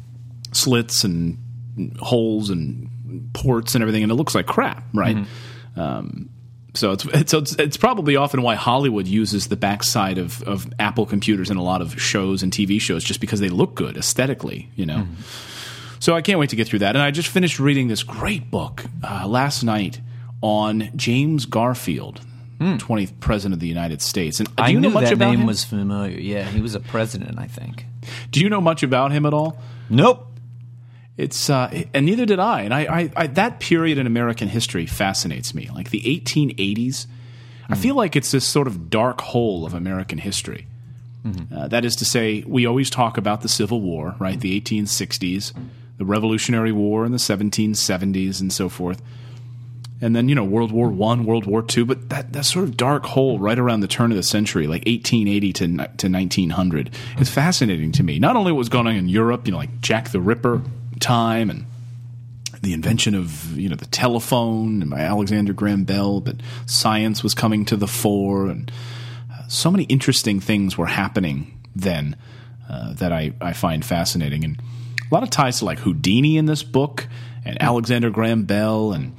slits and holes and ports and everything, and it looks like crap, right? Mm-hmm. Um, So it's, it's it's it's probably often why Hollywood uses the backside of, of Apple computers in a lot of shows and T V shows, just because they look good aesthetically, you know. Mm-hmm. So I can't wait to get through that. And I just finished reading this great book uh, last night on James Garfield, mm. twentieth President of the United States. And do I you know knew much that about name him? was familiar. Yeah, he was a president, I think. Do you know much about him at all? Nope. It's uh, and neither did I. And I, I, I that period in American history fascinates me. Like the eighteen eighties, mm-hmm. I feel like it's this sort of dark hole of American history. Mm-hmm. Uh, that is to say, we always talk about the Civil War, right? The eighteen sixties, the Revolutionary War in the seventeen seventies, and so forth. And then, you know, World War One, World War Two. But that, that sort of dark hole right around the turn of the century, like eighteen eighty to to nineteen hundred, is fascinating to me. Not only what was going on in Europe, you know, like Jack the Ripper time and the invention of, you know, the telephone and by Alexander Graham Bell, but science was coming to the fore, and uh, so many interesting things were happening then uh, that I, I find fascinating. And a lot of ties to like Houdini in this book and Alexander Graham Bell, and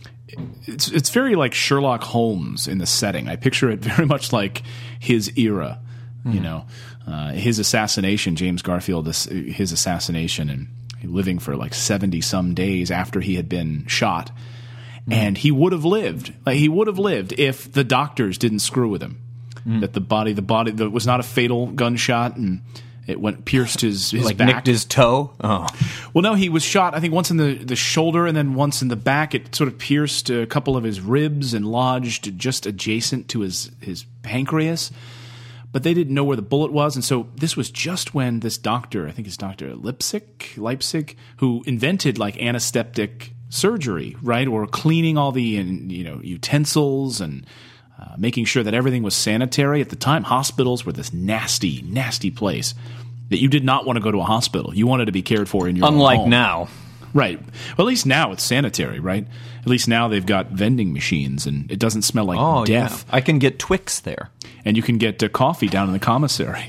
it's it's very like Sherlock Holmes in the setting. I picture it very much like his era, mm. you know, uh, his assassination, James Garfield, his assassination, and living for like seventy some days after he had been shot. Mm. And he would have lived. Like he would have lived if the doctors didn't screw with him. Mm. That the body, the body that was not a fatal gunshot, and it went pierced his, his like back. nicked his toe? Oh. Well, no, he was shot, I think, once in the, the shoulder and then once in the back. It sort of pierced a couple of his ribs and lodged just adjacent to his, his pancreas. But they didn't know where the bullet was, and so this was just when this doctor, I think it's Doctor Leipzig, Leipzig, who invented like anesthetic surgery, right, or cleaning all the you know utensils and uh, making sure that everything was sanitary. At the time, hospitals were this nasty, nasty place that you did not want to go to a hospital. You wanted to be cared for in your Unlike own home. now. Right. Well, at least now it's sanitary, right? At least now they've got vending machines, and it doesn't smell like oh, death. Yeah. I can get Twix there. And you can get uh, coffee down in the commissary.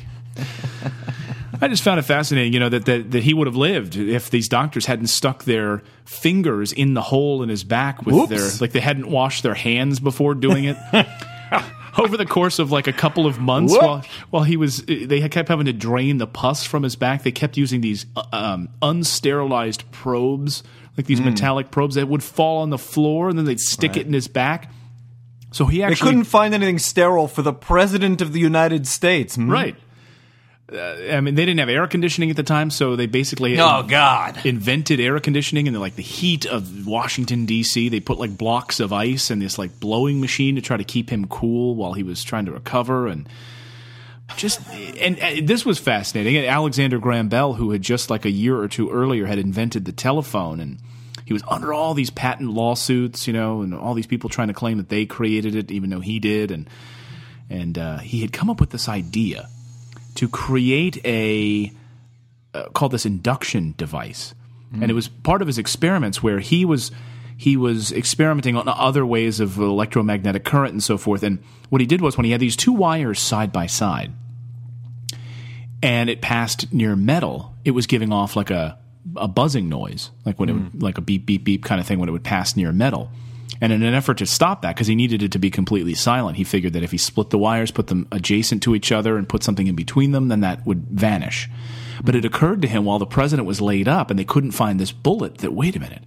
I just found it fascinating, you know, that, that that he would have lived if these doctors hadn't stuck their fingers in the hole in his back with Whoops. their, like they hadn't washed their hands before doing it. Over the course of like a couple of months, Whoop. while while he was, they kept having to drain the pus from his back. They kept using these um, unsterilized probes, like these mm. metallic probes that would fall on the floor, and then they'd stick right. it in his back. So he actually they couldn't find anything sterile for the President of the United States. Hmm? Right. Uh, I mean, they didn't have air conditioning at the time, so they basically oh god invented air conditioning in the, like the heat of Washington D C. They put like blocks of ice in this like blowing machine to try to keep him cool while he was trying to recover, and just and, and this was fascinating. And Alexander Graham Bell, who had just like a year or two earlier had invented the telephone, and he was under all these patent lawsuits, you know, and all these people trying to claim that they created it, even though he did, and and uh, he had come up with this idea to create a uh, called this induction device, mm. and it was part of his experiments where he was he was experimenting on other ways of electromagnetic current and so forth. And what he did was when he had these two wires side by side, and it passed near metal, it was giving off like a a buzzing noise, like when mm. it would, like a beep beep beep kind of thing when it would pass near metal. And in an effort to stop that, because he needed it to be completely silent, he figured that if he split the wires, put them adjacent to each other, and put something in between them, then that would vanish. But it occurred to him while the president was laid up and they couldn't find this bullet that, wait a minute,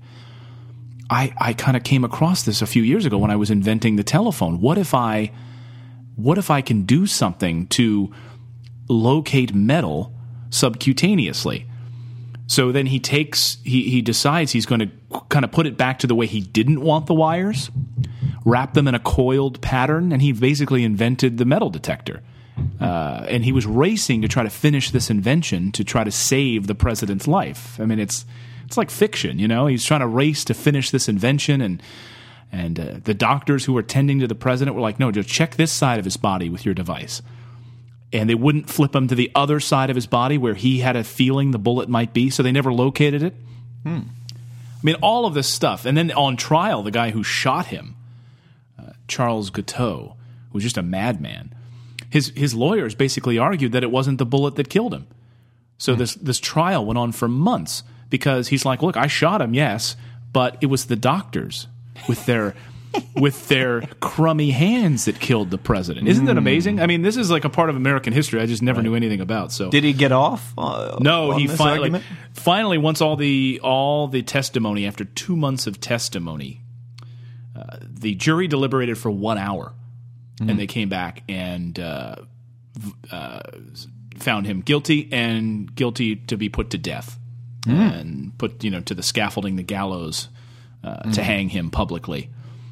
I, I kind of came across this a few years ago when I was inventing the telephone. What if I, what if I can do something to locate metal subcutaneously? So then he takes, he, he decides he's going to kind of put it back to the way he didn't want the wires, wrap them in a coiled pattern, and he basically invented the metal detector. Uh, and he was racing to try to finish this invention to try to save the president's life. I mean, it's it's like fiction, you know? He's trying to race to finish this invention, and and uh, the doctors who were tending to the president were like, no, just check this side of his body with your device. And they wouldn't flip him to the other side of his body where he had a feeling the bullet might be, so they never located it. Hmm. I mean, all of this stuff. And then on trial, the guy who shot him, uh, Charles Guiteau, who was just a madman, his his lawyers basically argued that it wasn't the bullet that killed him. So hmm. this this trial went on for months because he's like, look, I shot him, yes, but it was the doctors with their... with their crummy hands that killed the president. Isn't that amazing? I mean, this is like a part of American history I just never right. knew anything about. So, did he get off? Uh, no, he finally, like, finally, once all the all the testimony, after two months of testimony, uh, the jury deliberated for one hour, mm. and they came back and uh, uh, found him guilty and guilty to be put to death mm. and put, you know, to the scaffolding, the gallows, uh, mm. to hang him publicly.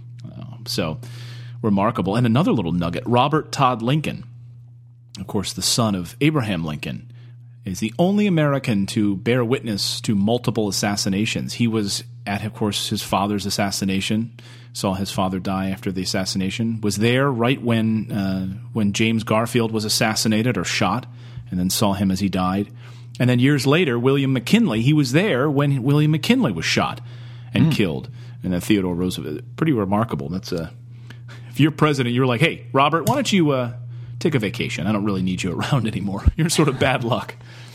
So remarkable. And another little nugget, Robert Todd Lincoln, of course, the son of Abraham Lincoln, is the only American to bear witness to multiple assassinations. He was at, of course, his father's assassination, saw his father die after the assassination, was there right when uh, when James Garfield was assassinated or shot, and then saw him as he died. And then years later, William McKinley, he was there when William McKinley was shot and mm. killed. And then Theodore Roosevelt, pretty remarkable. That's a, if you're president, you're like, hey, Robert, why don't you uh, take a vacation? I don't really need you around anymore. You're sort of bad luck.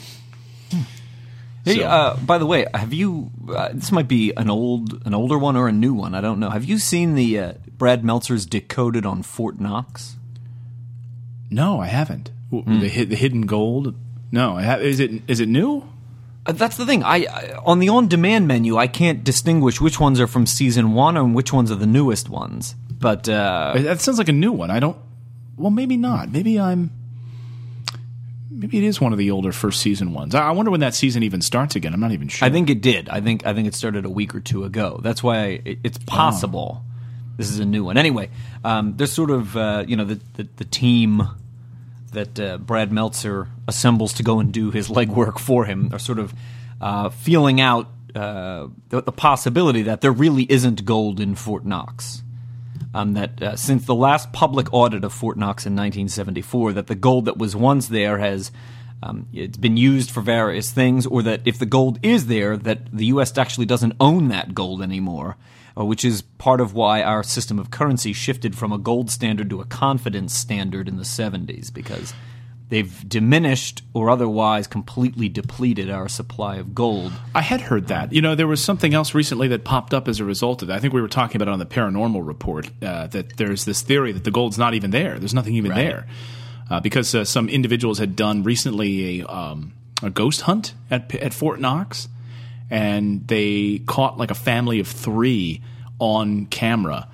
Hey, so. uh, by the way, have you? Uh, this might be an old, an older one or a new one. I don't know. Have you seen the uh, Brad Meltzer's Decoded on Fort Knox? No, I haven't. Mm. The, the Hidden Gold. No, I have, is it is it new? Uh, that's the thing. I, I on the on-demand menu, I can't distinguish which ones are from season one and which ones are the newest ones. But uh, that sounds like a new one. I don't. Well, maybe not. Maybe I'm. Maybe it is one of the older first season ones. I wonder when that season even starts again. I'm not even sure. I think it did. I think I think it started a week or two ago. That's why I, it, it's possible oh. this is a new one. Anyway, um, there's sort of uh, you know the the, the team that uh, Brad Meltzer assembles to go and do his legwork for him are sort of uh, feeling out uh, the, the possibility that there really isn't gold in Fort Knox. Um, that uh, since the last public audit of Fort Knox in nineteen seventy-four, that the gold that was once there has um, it's been used for various things, or that if the gold is there, that the U S actually doesn't own that gold anymore, uh, which is part of why our system of currency shifted from a gold standard to a confidence standard in the seventies, because they've diminished or otherwise completely depleted our supply of gold. I had heard that. You know, there was something else recently that popped up as a result of that. I think we were talking about it on the Paranormal Report, uh, that there's this theory that the gold's not even there. There's nothing even right. there. Uh, because uh, some individuals had done recently a, um, a ghost hunt at, at Fort Knox, and they caught like a family of three on camera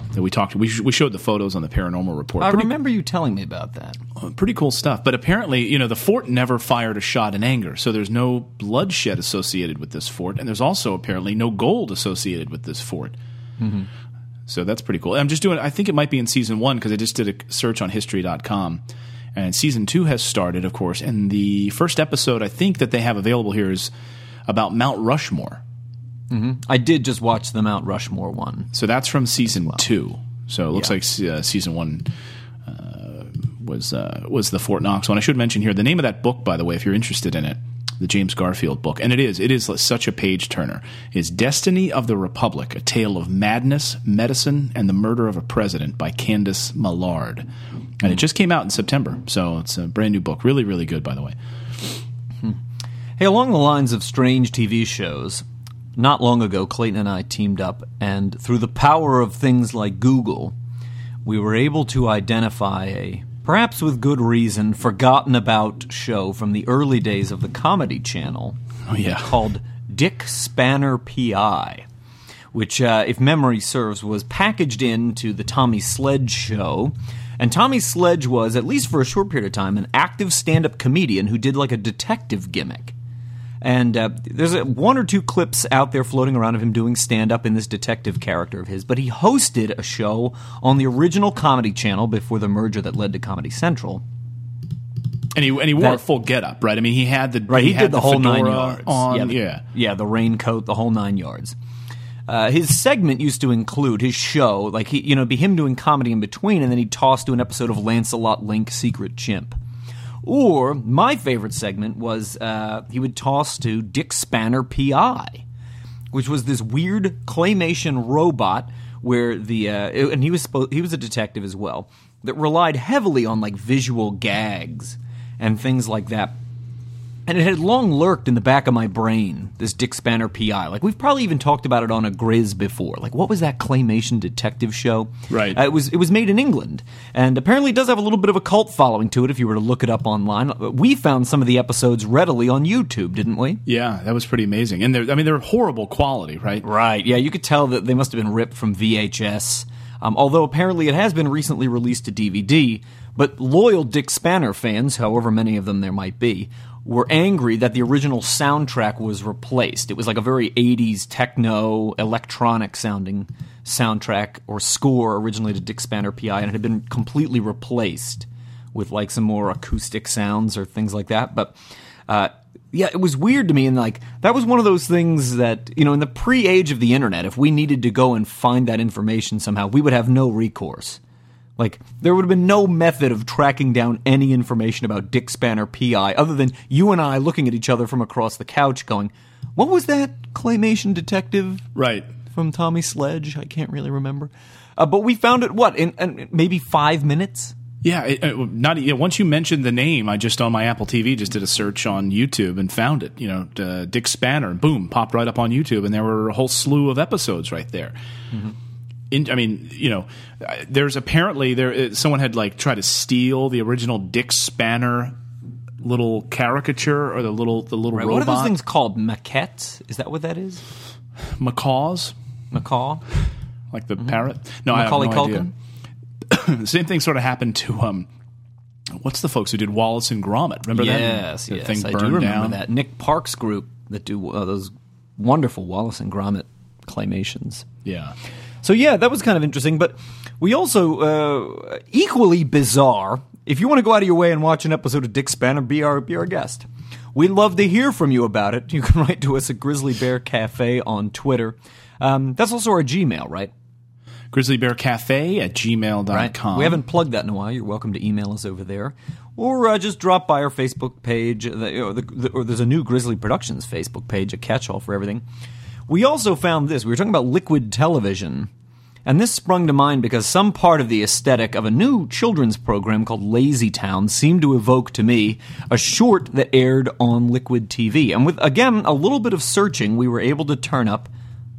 that we talked. We sh- we showed the photos on the Paranormal Report. I pretty, remember you telling me about that. uh, pretty cool stuff. But apparently, you know, the fort never fired a shot in anger, so there's no bloodshed associated with this fort, and there's also apparently no gold associated with this fort. Mm-hmm. So that's pretty cool. I'm just doing. I think it might be in season one because I just did a search on history dot com. And season two has started, of course, and the first episode I think that they have available here is about Mount Rushmore. Mm-hmm. I did just watch the Mount Rushmore one. So that's from season well. two. So it looks yeah. like uh, season one uh, was uh, was the Fort Knox one. I should mention here the name of that book, by the way, if you're interested in it, the James Garfield book, and it is it is such a page turner. Is Destiny of the Republic: A Tale of Madness, Medicine, and the Murder of a President by Candace Millard. And it just came out in September, so it's a brand new book. Really, really good, by the way. Hey, along the lines of strange T V shows, not long ago, Clayton and I teamed up, and through the power of things like Google, we were able to identify a, perhaps with good reason, forgotten about show from the early days of the Comedy Channel. Oh, yeah. Called Dick Spanner P I, which, uh, if memory serves, was packaged into the Tommy Sledge show. And Tommy Sledge was, at least for a short period of time, an active stand-up comedian who did like a detective gimmick. And uh, there's a, one or two clips out there floating around of him doing stand-up in this detective character of his. But he hosted a show on the original Comedy Channel before the merger that led to Comedy Central. And he and he wore that, a full getup, right? I mean, he had the right. He, he did had the, the whole nine fedora yards. On, yeah, the, yeah, yeah, the raincoat, the whole nine yards. Uh, his segment used to include his show, like he, you know, be him doing comedy in between, and then he'd toss to an episode of Lancelot Link, Secret Chimp. Or my favorite segment was uh, he would toss to Dick Spanner P I, which was this weird claymation robot where the uh, and he was supposed, he was a detective as well that relied heavily on like visual gags and things like that. And it had long lurked in the back of my brain, this Dick Spanner P I. Like, we've probably even talked about it on a Grizz before. Like, what was that claymation detective show? Right. Uh, it was it was made in England. And apparently it does have a little bit of a cult following to it if you were to look it up online. We found some of the episodes readily on YouTube, didn't we? Yeah, that was pretty amazing. And, they're, I mean, they're horrible quality, right? Right. Yeah, you could tell that they must have been ripped from V H S. Um, although apparently it has been recently released to D V D. But loyal Dick Spanner fans, however many of them there might be, were angry that the original soundtrack was replaced. It was like a very eighties techno, electronic-sounding soundtrack or score originally to Dick Spanner P I, and it had been completely replaced with like some more acoustic sounds or things like that. But uh, yeah, it was weird to me, and like that was one of those things that, you know, in the pre-age of the internet, if we needed to go and find that information somehow, we would have no recourse. Like, there would have been no method of tracking down any information about Dick Spanner P I other than you and I looking at each other from across the couch going, what was that claymation detective right. from Tommy Sledge? I can't really remember. Uh, but we found it, what, in, in maybe five minutes? Yeah, it, it, not you know, once you mentioned the name, I just on my Apple T V just did a search on YouTube and found it. You know, uh, Dick Spanner, and boom, popped right up on YouTube, and there were a whole slew of episodes right there. Mm-hmm. In, I mean, you know, there's apparently there someone had like tried to steal the original Dick Spanner little caricature or the little the little right. robot. What are those things called? Maquettes? Is that what that is? Macaws, macaw, like the mm-hmm. parrot. No, Macaulay I have no Culkin. idea. The same thing sort of happened to um, what's the folks who did Wallace and Gromit? Remember yes, that? Yes, thing I burned do remember down. that. Nick Park's group that do uh, those wonderful Wallace and Gromit claymations. Yeah. So yeah, that was kind of interesting, but we also, uh, equally bizarre, if you want to go out of your way and watch an episode of Dick Spanner, be our, be our guest. We'd love to hear from you about it. You can write to us at Grizzly Bear Cafe on Twitter. Um, that's also our Gmail, right? Grizzly Bear Cafe at gmail dot com. Right. We haven't plugged that in a while. You're welcome to email us over there. Or uh, just drop by our Facebook page, or, the, the, or there's a new Grizzly Productions Facebook page, a catch-all for everything. We also found this. We were talking about liquid television, and this sprung to mind because some part of the aesthetic of a new children's program called Lazy Town seemed to evoke to me a short that aired on Liquid T V. And with, again, a little bit of searching, we were able to turn up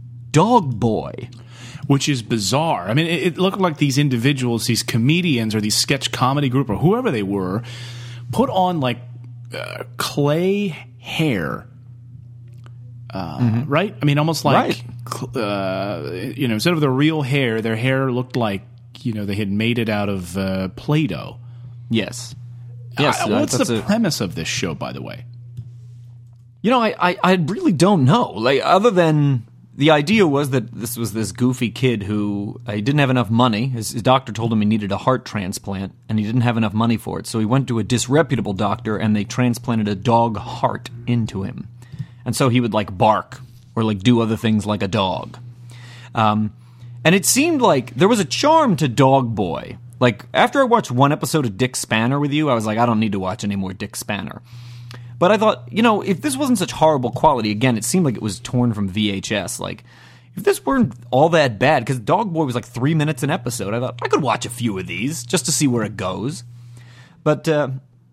Dog Boy. Which is bizarre. I mean, it, it looked like these individuals, these comedians or these sketch comedy group or whoever they were, put on like uh, clay hair. Uh, mm-hmm. Right? I mean, almost like right. uh, you know, instead of their real hair, their hair looked like, you know, they had made it out of uh, Play-Doh. Yes. Yes. Uh, what's the a, premise of this show, by the way? You know, I, I, I really don't know. Like, other than the idea was that this was this goofy kid who uh, he didn't have enough money. His, his doctor told him he needed a heart transplant, and he didn't have enough money for it. So he went to a disreputable doctor, and they transplanted a dog heart into him. And so he would, like, bark or, like, do other things like a dog. Um, and it seemed like there was a charm to Dog Boy. Like, after I watched one episode of Dick Spanner with you, I was like, I don't need to watch any more Dick Spanner. But I thought, you know, if this wasn't such horrible quality, again, it seemed like it was torn from V H S. Like, if this weren't all that bad, because Dog Boy was like three minutes an episode, I thought, I could watch a few of these just to see where it goes. But, uh,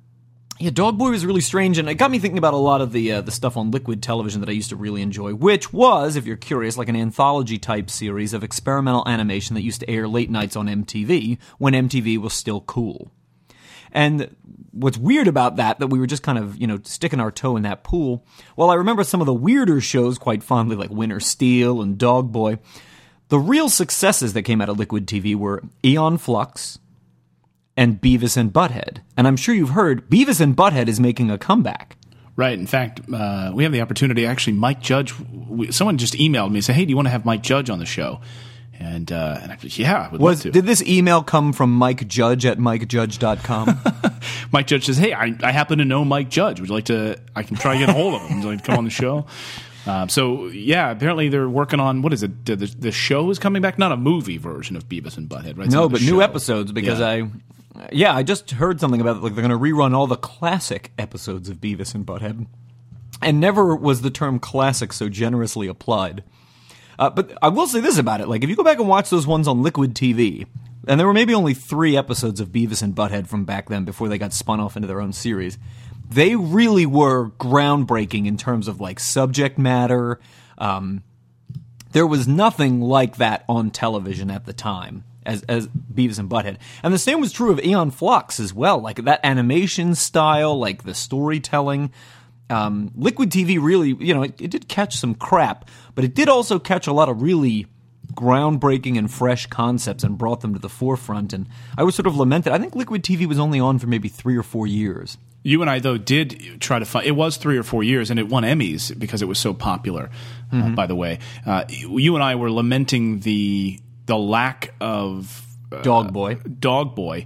yeah, Dog Boy was really strange, and it got me thinking about a lot of the uh, the stuff on Liquid Television that I used to really enjoy, which was, if you're curious, like an anthology-type series of experimental animation that used to air late nights on M T V when M T V was still cool. And what's weird about that, that we were just kind of, you know, sticking our toe in that pool, while I remember some of the weirder shows quite fondly, like Winter Steel and Dog Boy, the real successes that came out of Liquid T V were Aeon Flux and Beavis and Butthead. And I'm sure you've heard, Beavis and Butthead is making a comeback. Right. In fact, uh, we have the opportunity, actually, Mike Judge, we, someone just emailed me and said, hey, do you want to have Mike Judge on the show? And, uh, and I said, yeah, I would Was, love to. Did this email come from Mike Judge at mike judge dot com? Mike Judge says, hey, I, I happen to know Mike Judge. Would you like to, I can try to get a hold of him. Would you like to come on the show? Uh, so, yeah, apparently they're working on, what is it, the, the show is coming back? Not a movie version of Beavis and Butthead, right? No, but show. New episodes, because yeah. I... Yeah, I just heard something about it. Like, they're going to rerun all the classic episodes of Beavis and Butthead. And never was the term classic so generously applied. Uh, but I will say this about it. Like, if you go back and watch those ones on Liquid T V, and there were maybe only three episodes of Beavis and Butthead from back then before they got spun off into their own series, they really were groundbreaking in terms of, like, subject matter. Um, there was nothing like that on television at the time. As, as Beavis and Butthead. And the same was true of Aeon Flux as well. Like, that animation style, like the storytelling. Um, Liquid T V really, you know, it, it did catch some crap, but it did also catch a lot of really groundbreaking and fresh concepts and brought them to the forefront. And I was sort of lamented. I think Liquid T V was only on for maybe three or four years. You and I, though, did try to find... It was three or four years, and it won Emmys because it was so popular, mm-hmm. uh, by the way. Uh, you and I were lamenting the... the lack of uh, Dog Boy. Dog Boy.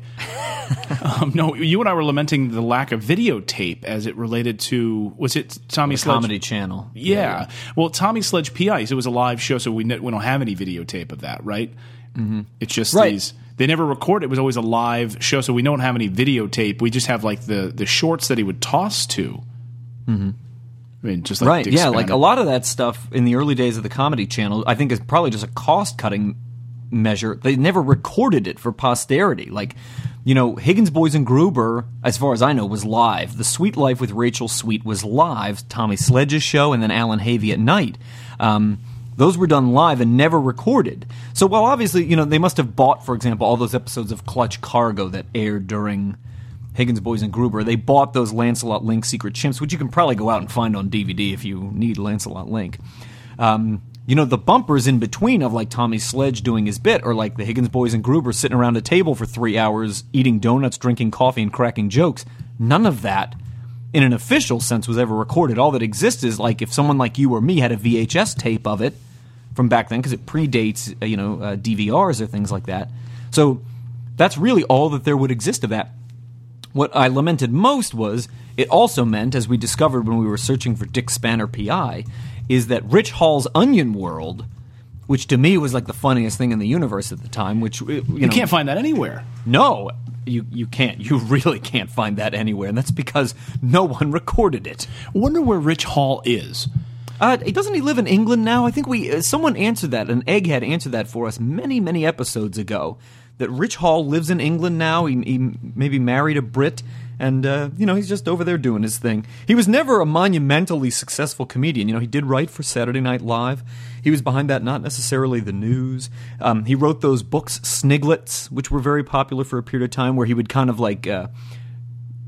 um, no, you and I were lamenting the lack of videotape as it related to, was it Tommy the Sledge? Comedy Channel. Yeah. yeah. Well, Tommy Sledge P Ice, it was a live show, so we, ne- we don't have any videotape of that, right? Mm-hmm. It's just right. these. They never record. It was always a live show, so we don't have any videotape. We just have like the, the shorts that he would toss to. Mm-hmm. I mean, just like right, Dick yeah, Spanner. like a lot of that stuff in the early days of the Comedy Channel, I think is probably just a cost-cutting measure. They never recorded it for posterity. Like, you know, Higgins, Boys, and Gruber, as far as I know, was live. The Sweet Life with Rachel Sweet was live. Tommy Sledge's show, and then Alan Havey at night. Um, those were done live and never recorded. So, while obviously, you know, they must have bought, for example, all those episodes of Clutch Cargo that aired during Higgins, Boys, and Gruber. They bought those Lancelot Link Secret Chimps, which you can probably go out and find on D V D if you need Lancelot Link. Um... You know, the bumpers in between of, like, Tommy Sledge doing his bit, or, like, the Higgins Boys and Gruber sitting around a table for three hours eating donuts, drinking coffee, and cracking jokes. None of that, in an official sense, was ever recorded. All that exists is, like, if someone like you or me had a V H S tape of it from back then, because it predates, uh, you know, uh, D V Rs or things like that. So that's really all that there would exist of that. What I lamented most was, it also meant, as we discovered when we were searching for Dick Spanner P I, is that Rich Hall's Onion World, which to me was like the funniest thing in the universe at the time, which, you know... You can't find that anywhere. No, you you can't. You really can't find that anywhere, and that's because no one recorded it. I wonder where Rich Hall is. Uh, doesn't he live in England now? I think we uh, someone answered that, an egghead answered that for us many, many episodes ago, that Rich Hall lives in England now. He, he maybe married a Brit, and, uh, you know, he's just over there doing his thing. He was never a monumentally successful comedian. You know, he did write for Saturday Night Live. He was behind that, not necessarily the news. Um, he wrote those books, Sniglets, which were very popular for a period of time, where he would kind of like... Uh,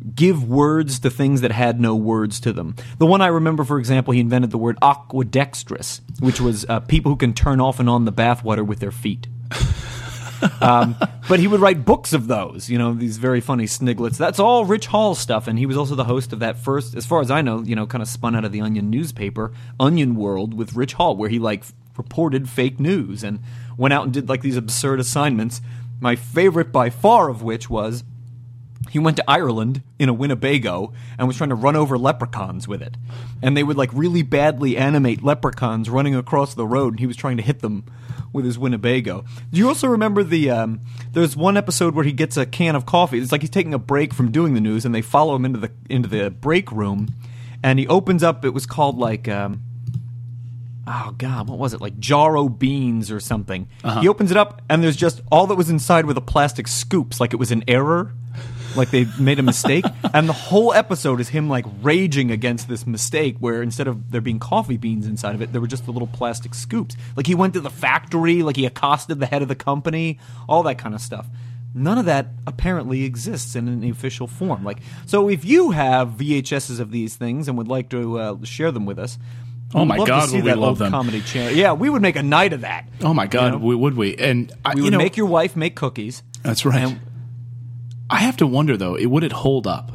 give words to things that had no words to them. The one I remember, for example, he invented the word aquadextrous, which was uh, people who can turn off and on the bathwater with their feet. um, but he would write books of those, you know, these very funny sniglets. That's all Rich Hall stuff, and he was also the host of that first, as far as I know, you know, kind of spun out of the Onion newspaper, Onion World with Rich Hall, where he, like, reported fake news and went out and did, like, these absurd assignments. My favorite by far of which was he went to Ireland in a Winnebago and was trying to run over leprechauns with it. And they would, like, really badly animate leprechauns running across the road, and he was trying to hit them with his Winnebago. Do you also remember the, um, there's one episode where he gets a can of coffee. It's like he's taking a break from doing the news, and they follow him into the into the break room, and he opens up, it was called, like, um, oh, God, what was it? Like Jarro beans or something. Uh-huh. He opens it up, and there's just, all that was inside were the plastic scoops, like it was an error. Like they made a mistake, and the whole episode is him like raging against this mistake where instead of there being coffee beans inside of it, there were just the little plastic scoops. Like he went to the factory, like he accosted the head of the company, all that kind of stuff. None of that apparently exists in any official form. Like, so if you have V H Ses of these things and would like to uh, share them with us, oh my God, would we love them. Comedy channel. Yeah, we would make a night of that. Oh my God, you know? we, would we? And I, we you would know, make your wife make cookies. That's right. And, I have to wonder, though, it, would it hold up?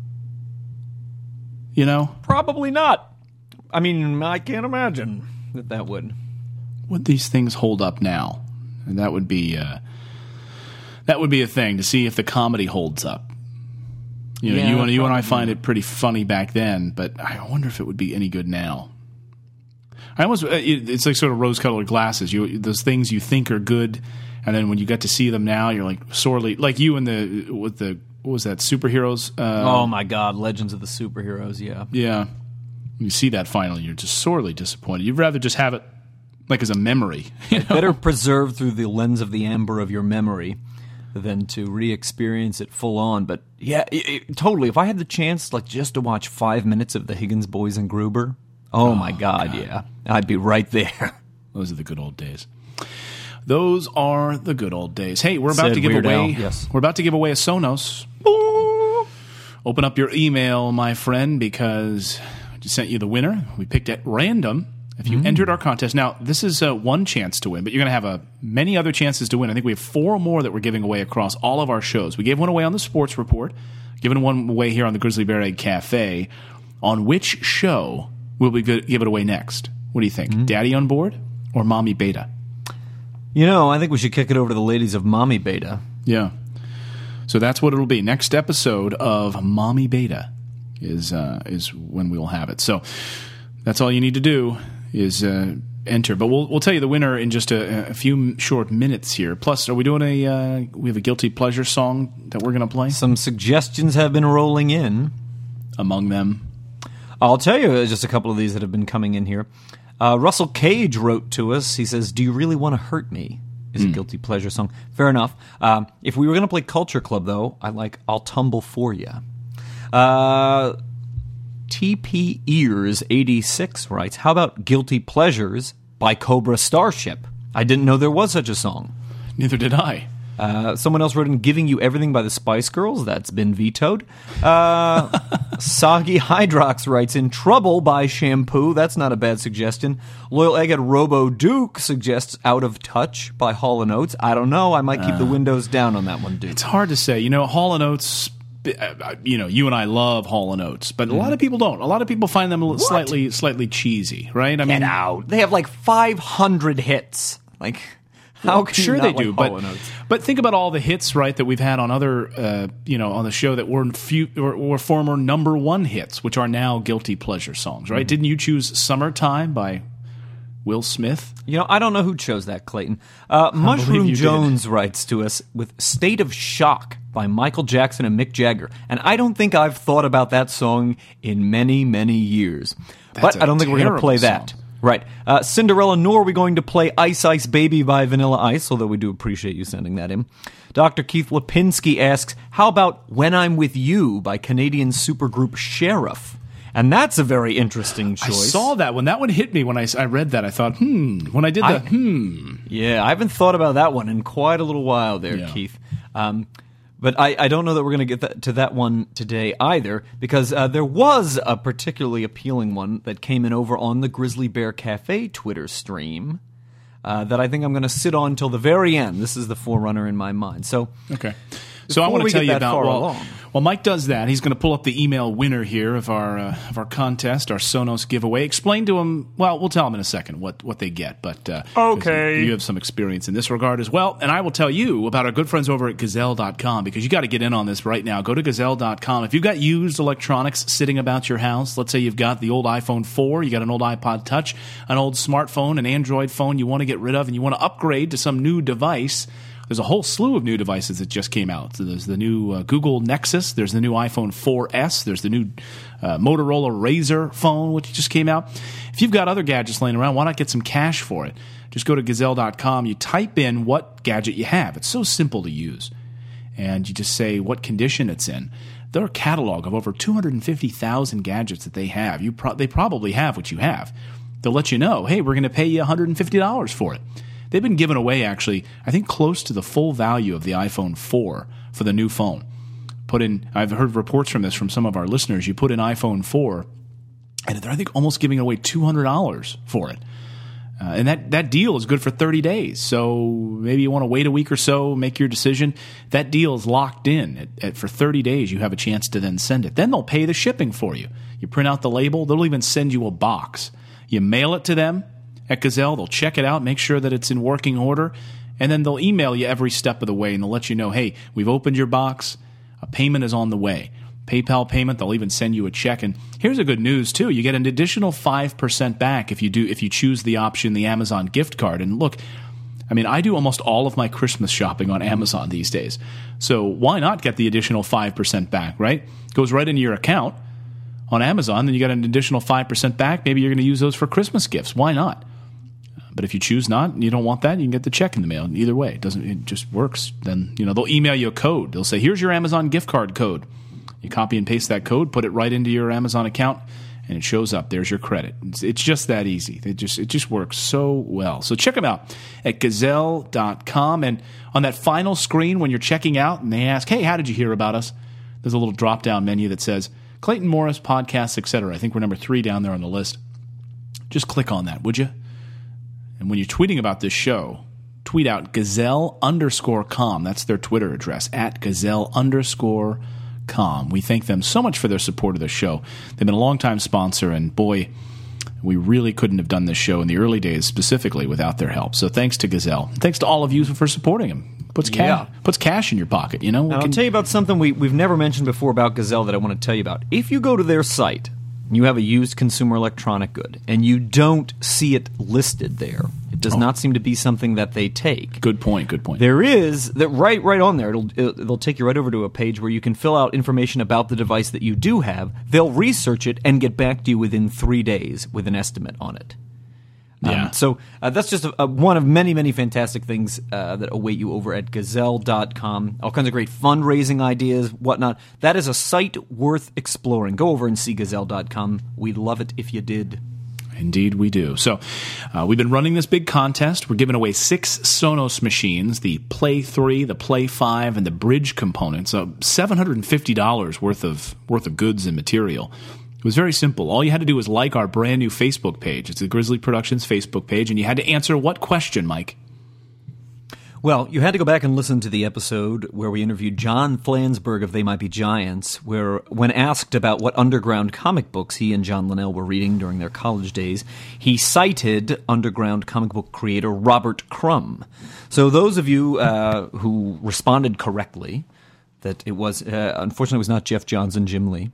You know? Probably not. I mean, I can't imagine that that would. Would these things hold up now? And that would be uh, that would be a thing, to see if the comedy holds up. You know, yeah, you, and, you and I probably. find it pretty funny back then, but I wonder if it would be any good now. I almost, it's like sort of rose-colored glasses. You, those things you think are good, and then when you get to see them now, you're like sorely, like you and the with the what was that superheroes? Uh, oh my God, Legends of the Superheroes, yeah, yeah. When you see that finally, you're just sorely disappointed. You'd rather just have it like as a memory. You know? Better preserved through the lens of the amber of your memory than to re-experience it full on. But yeah, it, it, totally. If I had the chance, like just to watch five minutes of the Higgins Boys and Gruber, oh, oh my God, God, yeah, I'd be right there. Those are the good old days. Those are the good old days. Hey, we're about Said to give Weird away. Al, yes. We're about to give away a Sonos. Open up your email, my friend, because I just sent you the winner. We picked at random. If you mm. entered our contest, now this is uh, one chance to win, but you're going to have uh, many other chances to win. I think we have four more that we're giving away across all of our shows. We gave one away on the Sports Report, given one away here on the Grizzly Bear Egg Cafe. On which show will we give it away next? What do you think? Mm. Daddy on Board or Mommy Beta? You know, I think we should kick it over to the ladies of Mommy Beta. Yeah. So that's what it'll be. Next episode of Mommy Beta is uh, is when we will have it. So that's all you need to do is uh, enter. But we'll we'll tell you the winner in just a, a few short minutes here. Plus, are we doing a uh, we have a guilty pleasure song that we're going to play? Some suggestions have been rolling in. Among them, I'll tell you just a couple of these that have been coming in here. Uh, Russell Cage wrote to us. He says, "Do you really want to hurt me?" Is mm. a guilty pleasure song. Fair enough. Um, if we were going to play Culture Club, though, I like "I'll Tumble For Ya." Uh, T P Ears eighty-six writes, "How about Guilty Pleasures by Cobra Starship? I didn't know there was such a song." Neither did I. Uh, someone else wrote in "Giving You Everything" by the Spice Girls. That's been vetoed. Uh, Soggy Hydrox writes in "Trouble" by Shampoo. That's not a bad suggestion. Loyal Egg at Robo Duke suggests "Out of Touch" by Hall and Oates. I don't know. I might keep uh, the windows down on that one, Duke. It's hard to say. You know, Hall and Oates, you know, you and I love Hall and Oates, but a mm. lot of people don't. A lot of people find them what? slightly slightly cheesy, right? I Get mean, out. They have like five hundred hits. Like... How can sure you they not do, like but but think about all the hits, right, that we've had on other, uh, you know, on the show that were few or, or former number one hits, which are now guilty pleasure songs, right? Mm-hmm. Didn't you choose "Summertime" by Will Smith? You know, I don't know who chose that, Clayton. Uh, Mushroom Jones did. writes to us with "State of Shock" by Michael Jackson and Mick Jagger, and I don't think I've thought about that song in many, many years. That's but I don't think we're going to play song. that. Right. Uh, Cinderella, nor are we going to play "Ice Ice Baby" by Vanilla Ice, although we do appreciate you sending that in. Doctor Keith Lipinski asks, how about "When I'm With You" by Canadian supergroup Sheriff? And that's a very interesting choice. I saw that one. That one hit me when I, I read that. I thought, hmm. When I did the, hmm. Yeah, I haven't thought about that one in quite a little while there, yeah. Keith. Um, But I, I don't know that we're going to get that, to that one today either, because uh, there was a particularly appealing one that came in over on the Grizzly Bear Cafe Twitter stream uh, that I think I'm going to sit on till the very end. This is the forerunner in my mind. So, okay. So I want to tell you about well, along. Well, Mike does that. He's going to pull up the email winner here of our uh, of our contest, our Sonos giveaway. Explain to him. Well, we'll tell him in a second what, what they get. But uh, okay, you have some experience in this regard as well. And I will tell you about our good friends over at Gazelle dot com, because you got to get in on this right now. Go to Gazelle dot com. If you've got used electronics sitting about your house, let's say you've got the old iPhone four, you got an old iPod Touch, an old smartphone, an Android phone you want to get rid of, and you want to upgrade to some new device. There's a whole slew of new devices that just came out. So there's the new uh, Google Nexus. There's the new iPhone four S. There's the new uh, Motorola Razr phone, which just came out. If you've got other gadgets laying around, why not get some cash for it? Just go to Gazelle dot com. You type in what gadget you have. It's so simple to use. And you just say what condition it's in. They're a catalog of over two hundred fifty thousand gadgets that they have. You pro- They probably have what you have. They'll let you know, hey, we're going to pay you one hundred fifty dollars for it. They've been giving away, actually, I think close to the full value of the iPhone four for the new phone. Put in, I've heard reports from this from some of our listeners. You put in iPhone four, and they're, I think, almost giving away two hundred dollars for it. Uh, and that, that deal is good for thirty days. So maybe you want to wait a week or so, make your decision. That deal is locked in. At, at, for thirty days, you have a chance to then send it. Then they'll pay the shipping for you. You print out the label. They'll even send you a box. You mail it to them. At Gazelle, they'll check it out, make sure that it's in working order, and then they'll email you every step of the way, and they'll let you know, hey, we've opened your box, a payment is on the way. PayPal payment, they'll even send you a check. And here's the good news, too. You get an additional five percent back if you do if you choose the option, the Amazon gift card. And look, I mean, I do almost all of my Christmas shopping on Amazon these days. So why not get the additional five percent back, right? Goes right into your account on Amazon, then you got an additional five percent back. Maybe you're going to use those for Christmas gifts. Why not? But if you choose not, and you don't want that, you can get the check in the mail. Either way, it doesn't. It just works. Then you know they'll email you a code. They'll say, "Here's your Amazon gift card code." You copy and paste that code, put it right into your Amazon account, and it shows up. There's your credit. It's, it's just that easy. It just it just works so well. So check them out at Gazelle dot com. And on that final screen when you're checking out, and they ask, "Hey, how did you hear about us?" There's a little drop down menu that says Clayton Morris podcasts, et cetera. I think we're number three down there on the list. Just click on that, would you? And when you're tweeting about this show, tweet out Gazelle underscore com. That's their Twitter address, at Gazelle underscore com. We thank them so much for their support of the show. They've been a longtime sponsor, and boy, we really couldn't have done this show in the early days specifically without their help. So thanks to Gazelle. Thanks to all of you for supporting them. Puts cash, yeah. puts cash in your pocket, you know? Now, I'll tell you about something we, we've never mentioned before about Gazelle that I want to tell you about. If you go to their site, you have a used consumer electronic good, and you don't see it listed there. It does oh. not seem to be something that they take. Good point, good point. There is, that right right on there, it'll, it'll take you right over to a page where you can fill out information about the device that you do have. They'll research it and get back to you within three days with an estimate on it. Yeah. Um, so uh, that's just a, a, one of many, many fantastic things uh, that await you over at Gazelle dot com. All kinds of great fundraising ideas, whatnot. That is a site worth exploring. Go over and see Gazelle dot com. We'd love it if you did. Indeed we do. So uh, we've been running this big contest. We're giving away six Sonos machines, the Play three, the Play five, and the Bridge components. So seven hundred fifty dollars worth of worth of goods and material. It was very simple. All you had to do was like our brand new Facebook page. It's the Grizzly Productions Facebook page, and you had to answer what question, Mike? Well, you had to go back and listen to the episode where we interviewed John Flansburgh of They Might Be Giants, where when asked about what underground comic books he and John Linnell were reading during their college days, he cited underground comic book creator Robert Crumb. So those of you uh, who responded correctly, that it was, uh, unfortunately it was not Jeff Johns and Jim Lee,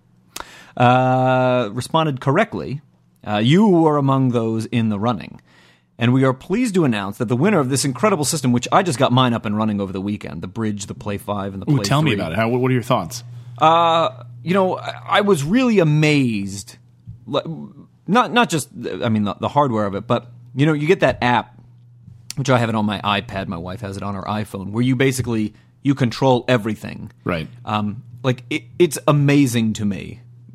Uh, responded correctly, uh, you were among those in the running. And we are pleased to announce that the winner of this incredible system, which I just got mine up and running over the weekend, the Bridge, the Play five, and the Play Ooh, tell three. me about it. How, what are your thoughts? Uh, you know, I, I was really amazed. Not not just, I mean, the, the hardware of it, but, you know, you get that app, which I have it on my iPad, my wife has it on her iPhone, where you basically, you control everything. Right. Um, like, it, it's amazing to me.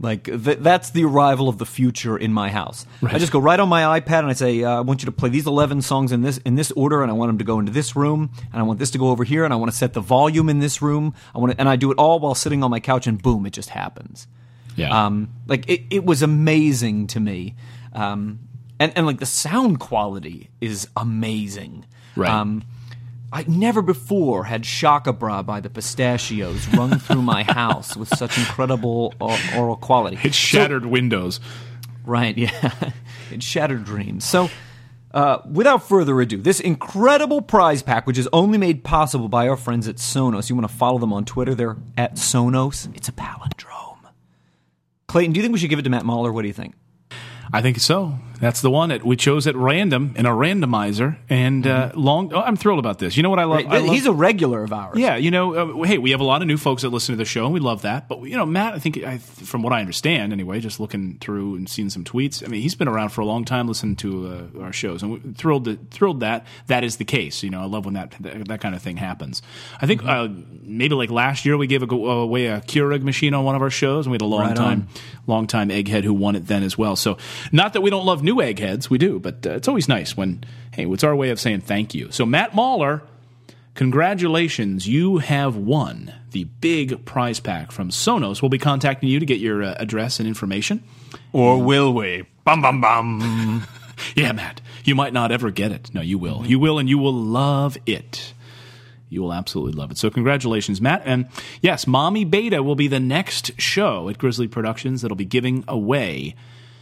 Like, th- that's the arrival of the future in my house. Right. I just go right on my iPad and I say, uh, I want you to play these eleven songs in this in this order, and I want them to go into this room, and I want this to go over here, and I want to set the volume in this room. I want to, and I do it all while sitting on my couch, and boom, it just happens. Yeah. Um, like, it, it was amazing to me. Um, and, and, like, the sound quality is amazing. Right. Um, I never before had Shaka Bra by the Pistachios rung through my house with such incredible or- oral quality. It shattered so, windows. Right, yeah. It shattered dreams. So, uh, without further ado, this incredible prize pack, which is only made possible by our friends at Sonos. You want to follow them on Twitter? They're at Sonos. It's a palindrome. Clayton, do you think we should give it to Matt Mahler? What do you think? I think so. That's the one that we chose at random in a randomizer. And uh, long, oh, I'm thrilled about this. You know what I love? Right. I love He's a regular of ours. Yeah, you know, uh, hey, we have a lot of new folks that listen to the show, and we love that. But, you know, Matt, I think, I, from what I understand anyway, just looking through and seeing some tweets, I mean, he's been around for a long time listening to uh, our shows. And we're thrilled, to, thrilled that that is the case. You know, I love when that that, that kind of thing happens. I think mm-hmm. uh, maybe like last year we gave a, away a Keurig machine on one of our shows, and we had a long right time, long time egghead who won it then as well. So not that we don't love new eggheads, we do, but uh, it's always nice when, hey, it's our way of saying thank you. So Matt Mahler, congratulations, you have won the big prize pack from Sonos. We'll be contacting you to get your uh, address and information. Or will we? Bum, bum, bum. Yeah, Matt, you might not ever get it. No, you will. Mm-hmm. You will, and you will love it. You will absolutely love it. So congratulations, Matt. And yes, Mommy Beta will be the next show at Grizzly Productions that'll be giving away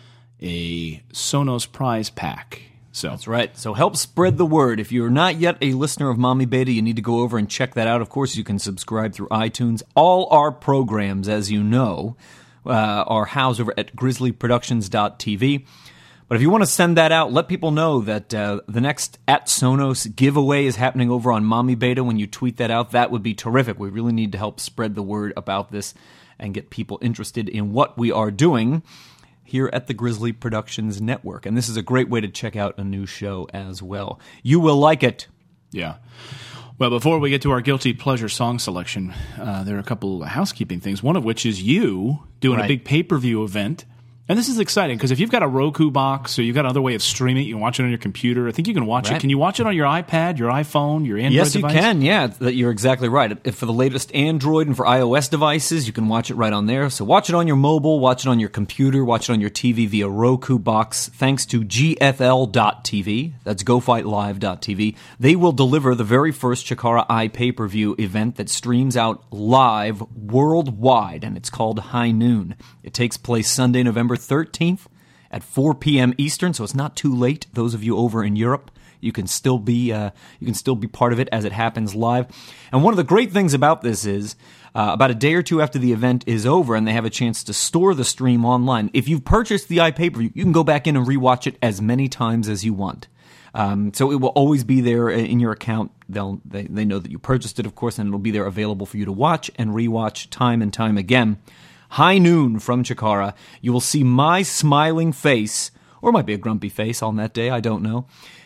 a Sonos prize pack. So that's right. So help spread the word. If you're not yet a listener of Mommy Beta, you need to go over and check that out. Of course, you can subscribe through iTunes. All our programs, as you know, uh, are housed over at grizzly productions dot t v. But if you want to send that out, let people know that uh, the next at Sonos giveaway is happening over on Mommy Beta. When you tweet that out, that would be terrific. We really need to help spread the word about this and get people interested in what we are doing here at the Grizzly Productions Network. And this is a great way to check out a new show as well. You will like it. Yeah. Well, before we get to our Guilty Pleasure song selection, uh, there are a couple of housekeeping things, one of which is you doing right. a big pay-per-view event. And this is exciting because if you've got a Roku box or you've got another way of streaming it, you can watch it on your computer. I think you can watch right. it. Can you watch it on your iPad, your iPhone, your Android yes, device? Yes, you can. Yeah, that you're exactly right. If for the latest Android and for iOS devices, you can watch it right on there. So watch it on your mobile, watch it on your computer, watch it on your T V via Roku box, thanks to G F L dot T V. That's go fight live dot t v. They will deliver the very first Chikara Eye pay-per-view event that streams out live worldwide, and it's called High Noon. It takes place Sunday, November thirteenth. At four p.m. Eastern, so it's not too late. Those of you over in Europe, you can still be uh, you can still be part of it as it happens live. And one of the great things about this is, uh, about a day or two after the event is over, and they have a chance to store the stream online. If you've purchased the iPay-per-view, you can go back in and rewatch it as many times as you want. Um, so it will always be there in your account. They'll they, they know that you purchased it, of course, and it'll be there available for you to watch and rewatch time and time again. High Noon from Chikara. You will see my smiling face, or it might be a grumpy face on that day, I don't know,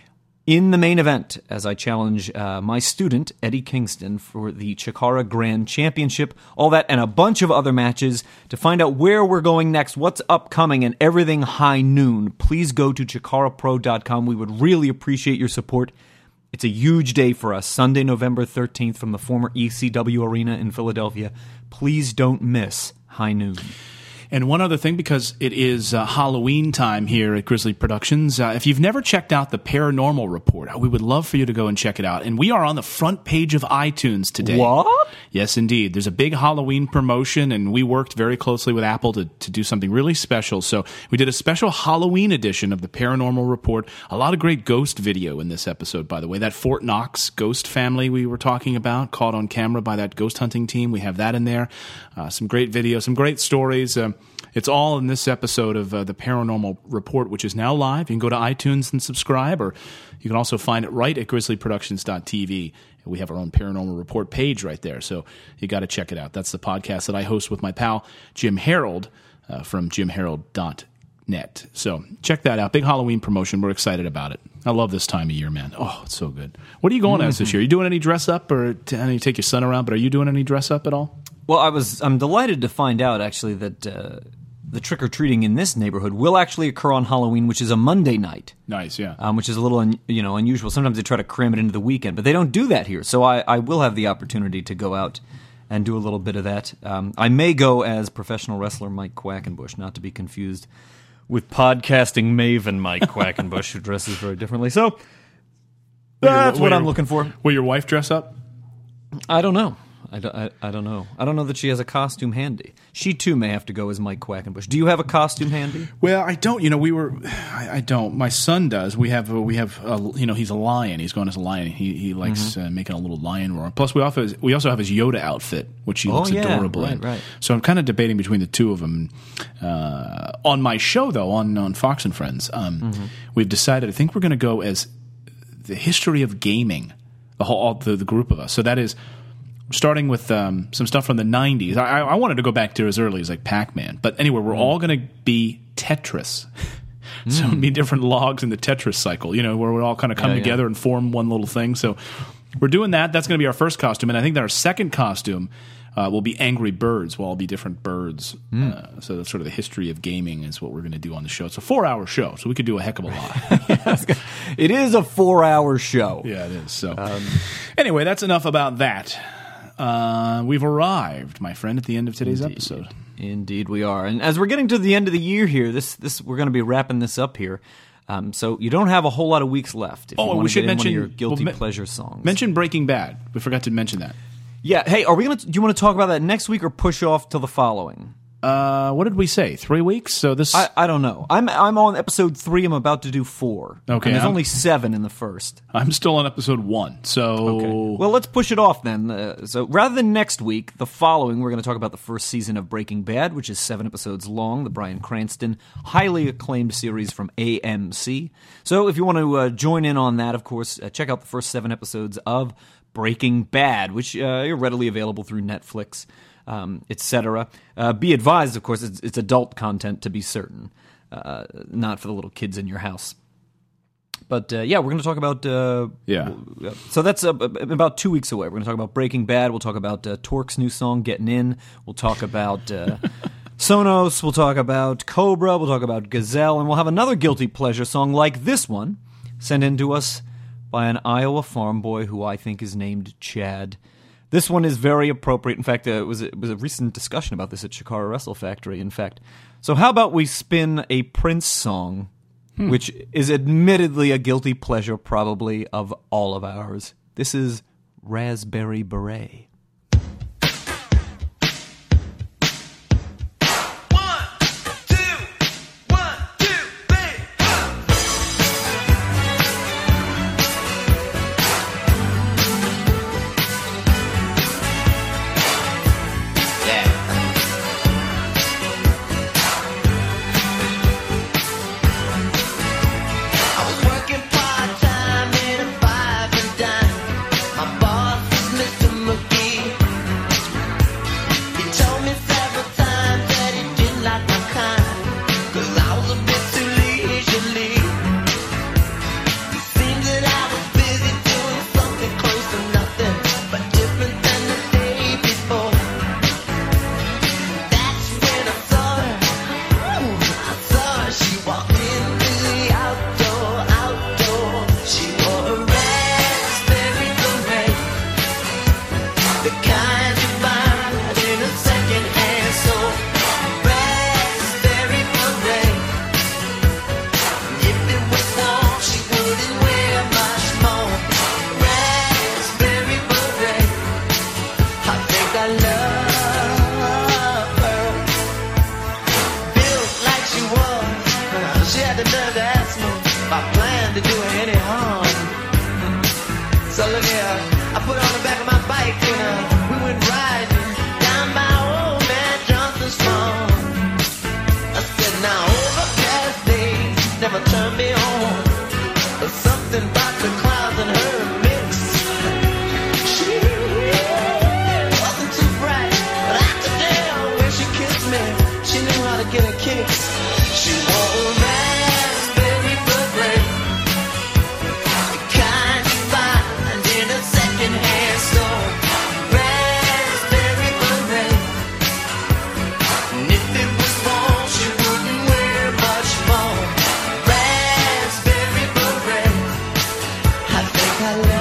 in the main event as I challenge uh, my student, Eddie Kingston, for the Chikara Grand Championship. All that and a bunch of other matches. To find out where we're going next, what's upcoming, and everything High Noon, please go to chikara pro dot com. We would really appreciate your support. It's a huge day for us, Sunday, November thirteenth, from the former E C W Arena in Philadelphia. Please don't miss High Noon. And one other thing, because it is uh, Halloween time here at Grizzly Productions, uh, if you've never checked out the Paranormal Report, we would love for you to go and check it out. And we are on the front page of iTunes today. What? Yes, indeed. There's a big Halloween promotion, and we worked very closely with Apple to, to do something really special. So we did a special Halloween edition of the Paranormal Report. A lot of great ghost video in this episode, by the way. That Fort Knox ghost family we were talking about, caught on camera by that ghost hunting team. We have that in there. Uh, some great video, some great stories. Um, It's all in this episode of uh, the Paranormal Report, which is now live. You can go to iTunes and subscribe, or you can also find it right at grizzly productions dot t v. We have our own Paranormal Report page right there, so you got to check it out. That's the podcast that I host with my pal Jim Harold uh, from jim harold dot net. So check that out. Big Halloween promotion. We're excited about it. I love this time of year, man. Oh, it's so good. What are you going mm-hmm. as this year? Are you doing any dress up, or t- I know you take your son around, but are you doing any dress up at all? Well, I was. I'm delighted to find out actually that. Uh, the trick-or-treating in this neighborhood will actually occur on Halloween, which is a Monday night. Nice, yeah. Um, which is a little un, you know unusual. Sometimes they try to cram it into the weekend, but they don't do that here. So I, I will have the opportunity to go out and do a little bit of that. Um, I may go as professional wrestler Mike Quackenbush, not to be confused with podcasting maven Mike Quackenbush, who dresses very differently. So that's will what your, I'm looking for. Will your wife dress up? I don't know. I don't, I, I don't know. I don't know that she has a costume handy. She, too, may have to go as Mike Quackenbush. Do you have a costume handy? Well, I don't. You know, we were... I, I don't. My son does. We have, we have. A, you know, he's a lion. He's going as a lion. He he likes mm-hmm. uh, making a little lion roar. Plus, we also, we also have his Yoda outfit, which he oh, looks yeah. adorable right, in. Right. So I'm kind of debating between the two of them. Uh, on my show, though, on, on Fox and Friends, um, mm-hmm. we've decided, I think we're going to go as the history of gaming, the whole all, the, the group of us. So that is... starting with um, some stuff from the nineties. I, I wanted to go back to as early as like Pac-Man. But anyway, we're mm. all going to be Tetris. mm. So it'll be different logs in the Tetris cycle, you know, where we all kind of come yeah, together yeah. and form one little thing. So we're doing that. That's going to be our first costume. And I think that our second costume uh, will be Angry Birds. We'll all be different birds. Mm. Uh, so that's sort of the history of gaming is what we're going to do on the show. It's a four-hour show, so we could do a heck of a lot. yes, it is a four-hour show. Yeah, it is. So um, anyway, that's enough about that. Uh, we've arrived, my friend, at the end of today's Indeed. episode. Indeed, we are. And as we're getting to the end of the year here, this this we're going to be wrapping this up here. Um, so you don't have a whole lot of weeks left. If oh, you want we to should get mention in one of your guilty well, pleasure songs. Mention Breaking Bad. We forgot to mention that. Yeah. Hey, are we going to? Do you want to talk about that next week or push off till the following? Uh, what did we say? Three weeks? So this I, I don't know. I'm I'm on episode three. I'm about to do four. Okay, and there's I'm, only seven in the first. I'm still on episode one. So okay. Well, let's push it off then. Uh, so rather than next week, the following, we're going to talk about the first season of Breaking Bad, which is seven episodes long. The Bryan Cranston highly acclaimed series from A M C. So if you want to uh, join in on that, of course, uh, check out the first seven episodes of Breaking Bad, which uh, are readily available through Netflix. Um, et cetera. Uh, be advised, of course, it's, it's adult content to be certain, uh, not for the little kids in your house. But uh, yeah, we're going to talk about. Uh, yeah. So that's uh, about two weeks away. We're going to talk about Breaking Bad. We'll talk about uh, Torque's new song, Getting In. We'll talk about uh, Sonos. We'll talk about Cobra. We'll talk about Gazelle. And we'll have another guilty pleasure song like this one sent in to us by an Iowa farm boy who I think is named Chad. This one is very appropriate. In fact, uh, it, was, it was a recent discussion about this at Shikara Wrestle Factory, in fact. So how about we spin a Prince song, hmm. which is admittedly a guilty pleasure probably of all of ours. This is Raspberry Beret. I